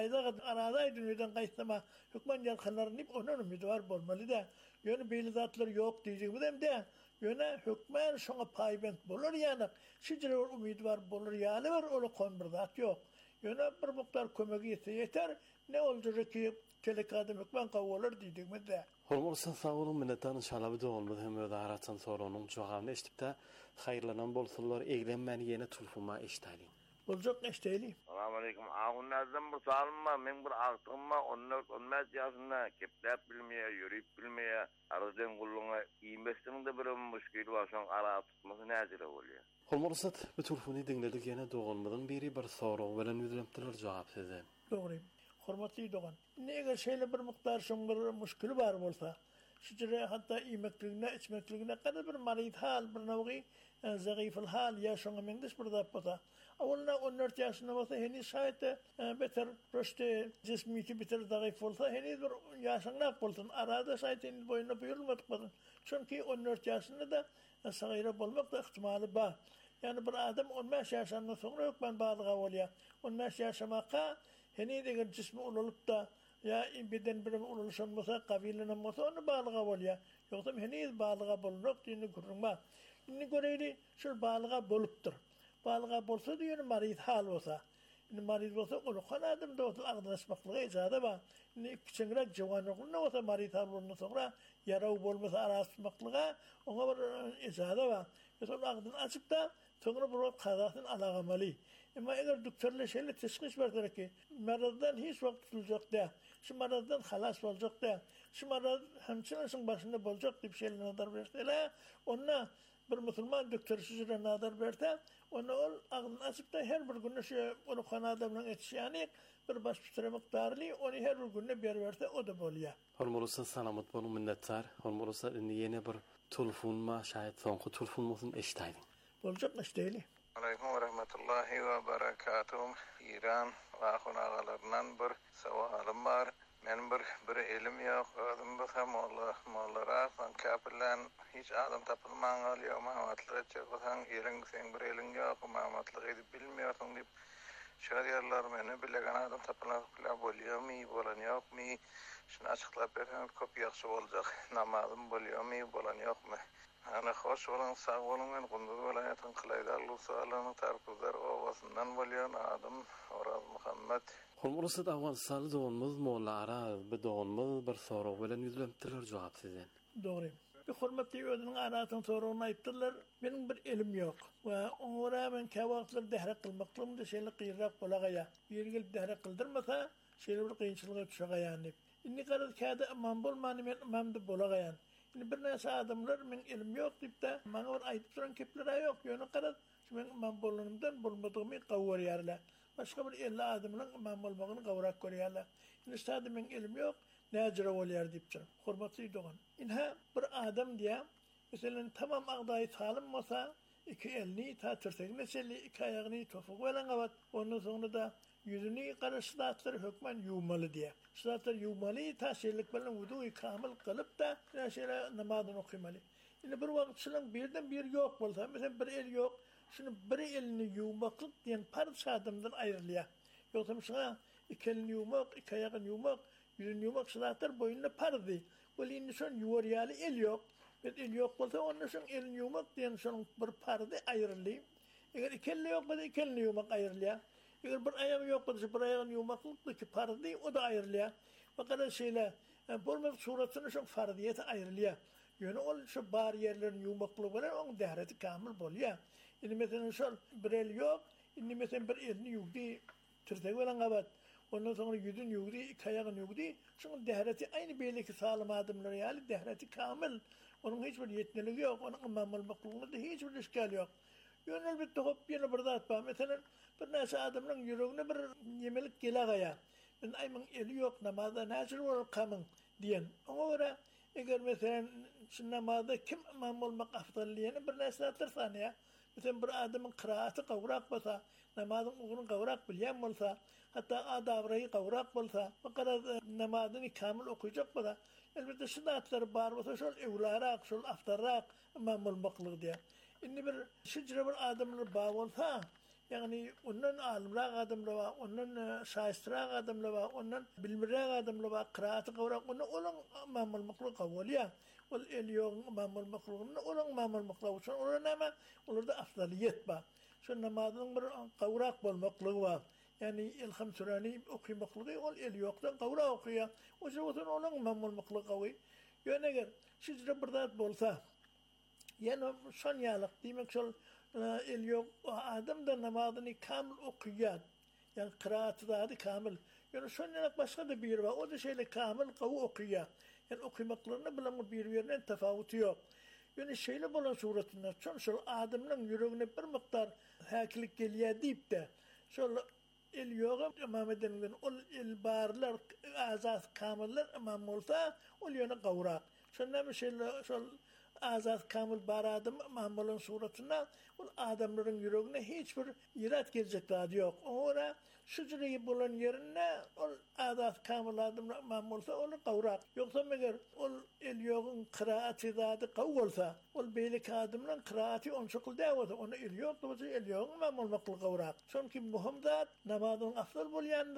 kayıtlama hükmen yalkanların hep onun umidvar bolmalı da. Yönü belli zatlar yok diyeceğim de yöne hükmen şuna paybent bolur yanak. Şicre umidvar bolur yani var onu konbirdat yok. Yöne bir miktar kömeği yetse yeter. Ne olacak ki telek adam hükmen kavulur diyeceğim de. Hormorsa sağ olun minnettar inşallah bir doğumda hem de aratsan sorunun cevabını eşitip de hayırlanan bolsalar eglenmeni yine tulfuma eşitayli. Bolacak eşitayli. Selamünaleyküm. Ağunlardan bir sağlım var. Men bir ağıtım var. Onlar olmaz yazında. Keplep bilmeye, yürüyüp bilmeye, aradan kulluğuna iyimbesinin de bir müşkili var. Son ara tutması necile oluyor. Hormorsat bir telefonu dinledik yine doğulmadan biri bir soru veren yüzlemtiler cevap size. Doğru. Hormatlı doğan. Nega şeyle bir miktar şun bir müşkili var bolsa. şücre hatta yemekliğine, içmekliğine kadar bir marid hal, bir nevi zayıf hal yaşanı mendes burada pata. Awalna 14 yaşında olsa henüz şayet beter rüşte cismiki beter zayıf olsa henüz bir yaşannak bolsun. Arada şayet boyuna buyurmadık bakın. Çünkü 14 yaşında da sagayra bolmak da ihtimali var. Yani bir adam 15 yaşından sonra yok ben balığa olya. 15 yaşamaka henüz eğer cismi olup da ya beden bir oluşan olsa kabilenin olsa onu balığa olya. Yoksa henüz balığa bulunuk dini kurulma. Şimdi göreydi şu balığa boluptur. Balığa bolsa diyor marid hal olsa. Şimdi marid olsa onu kanadım da olsa ağırlaşmaklığa icada var. Şimdi küçüngürek civanlıklı ne olsa marid hal olunca sonra yarağı bolmasa arasmaklığa ona bir icada var. Mesela ağzını açıp da sonra bu kazasını alağamalı. Ama eğer doktorla şeyle teşhis verdiler ki maraddan hiç vakit tutulacak da, şu maraddan halas olacak da, şu marad hemşirenin başında olacak diye bir şeyle nazar verdiler. Ona bir Müslüman doktor sizlere nazar verdi. Ona ağzını açıp da her bir günde şu onu kan adamla yetişeni bir baş tuturamak darlı, onu her bir günde bir verdi, o da boluyor. Hormolusa salamat bolu minnettar. Hormolusa yeni bir telefonma şayet sonku telefon olsun eşitaydı. Olacak eşitaylı. Aleyküm ve rahmetullahi ve berekatuhu. İran ve ahunağalarından bir savalim var. Men bir ilim yok. Ödüm bakam mollara fan kapılan hiç adam tapılman oluyor. Mamatlığı çıkısan irin sen bir ilin yok. Mamatlığı edip bilmiyorsun deyip şariyarlar meni bilegen adam tapılan boluyor mu, bolan yok mu? Şunu açıklayıp versen kopya yakşı olacak. Namazım boluyor mu, bolan yok mu? Ana hoş olan sağ olun ben Kunduz vilayetinin Kılaydarlı Sağlığı'nın Tarpuzlar Ovası'ndan boluyor. Adım Oraz Muhammed. Hormolusa da Afganistan'da doğulmaz mollara, bir doğulmaz bir soru bilen yüzlemtiler cevap sizden. Doğru. Bir hürmetli ödünün aratın sorunu ayıptırlar. Benim bir ilim yok. Ve ona ben kavaklar dehre kılmaklım da şeyle kıyırrak bolagaya. Bir gelip dehre kıldırmasa şeyle bir kıyınçılığa düşagayan. İnni kadar kağıda imam bolmanı ben imamda bolagayan. Şimdi bir neyse adamlar men ilim yok deyip de bana bir ayıp duran keplere yok. Yönü kadar ben imam bolunumdan bulmadığımı kavur yerler. Başka bir 50 adamın imam olmağını kavrak görüyorlar. Şimdi sadece men ilim yok. Ne acıra oluyor deyip canım. Hürmetli doğan. İnha bir adam diye mesela tamam ağdayı salim olsa iki elini ta tırsak mesela iki ayağını tofuk veren kavat. Ondan sonra da yüzünü karı sıdatları hükmen yumalı diye. Sıdatları yumalı ta şeylik böyle vudu'yu kamil kılıp da mesela namazını okumalı. Yine bir vakit şunun birden bir yok olsa mesela bir el yok. Şunu bir elini yumaklık diyen parça adamdan ayrılıyor. Yoksa mesela iki elini yumak, iki ayağını yumak, yüzünü yumak sıdatlar boyunca pardı. Böyle indi son yuvaryalı el yok. El yok olsa onun için elini yumak diyen son bir pardı ayrılıyor. Eğer iki elini yok olsa iki elini yumak ayrılıyor. Eğer bir ayağı yok olsa bir ayağını yumaklık ki pardı o da ayrılıyor. Fakat şeyle bulmak suratını son fardiyeti ayrılıyor. Yani o şu bariyerlerin yumaklığı var onun dehreti kamil boluyor. Şimdi mesela şu bir el yok, şimdi mesela bir elini yukdi, tırtak veren kabat. Ondan sonra yüzün yukdi, iki ayağın yukdi. Şunun dehreti aynı belki sağlam adımları yani dehreti kamil. Onun hiçbir yetkinliği yok, onun imamıl makluluğunda hiçbir işgal yok. Yani elbette hop yine burada atma. Mesela bir neyse adamın yüreğine bir yemelik gelagaya. Ben ayman eli yok namazda nasıl olur kamın diyen. Ona göre eğer mesela şu namazda kim imam olmak afdalliyeni bir neyse atırsan ya. Mesela bir adamın kıraatı kavrak olsa, namazın uğrunu kavrak bilyen olsa, hatta davrayı kavrak olsa, fakat namazını kamil okuyacak olsa, elbette sünnetleri bar olsa, şol evlarak, şol aftarrak imam olmaklık diye. Şimdi bir şıcra bir adamlar bağ olsa, yani onun alimrak adamlar var, onun şahistrak adamlar var, onun bilmirak adamlar var, kıraatı kavrak, onun imam olmaklık kavuluyor. Ol el yok imam olmaklığı, onun imam olmaklığı için onun ama orada afdaliyet var. Şu namazın bir kavrak olmaklığı var. Yani İlham Surani okumaklığı, ol el yoktan kavrak okuyor. O zaman onun imam olmaklığı kavui. Yani eğer sizce bir zat bolsa, yani son yalık demek şol el yok, adam da namazını kamil okuyor. Yani kıraatı da adı kamil. Yani son yalık başka da bir var, o da şeyle kamil kavu okuyor. Yani okumaklarını bilen birbirinden tefavutu yok. Yani şeyle bulan suretinde, şol adamın yüreğine bir miktar hakilik geliyor deyip de, şol el yoga imam edenden ol el barlar azat kamiller imam olsa ol yana qavrak. Şonda mesela şol azat kamil baradım mamulun suratına ol adamların yüreğine hiçbir irat gelecek adı yok. Ora şucreyi bulan yerine ol azat kamil adam mamulsa ol qavrak. Yoksa meğer ol el yoğun kıraati zadı qav olsa ol beylik adamların kıraati on şekil davada onu el yoğun el yoğun mamul maqıl qavrak. Çünkü muhim zat namazın afdal bolyan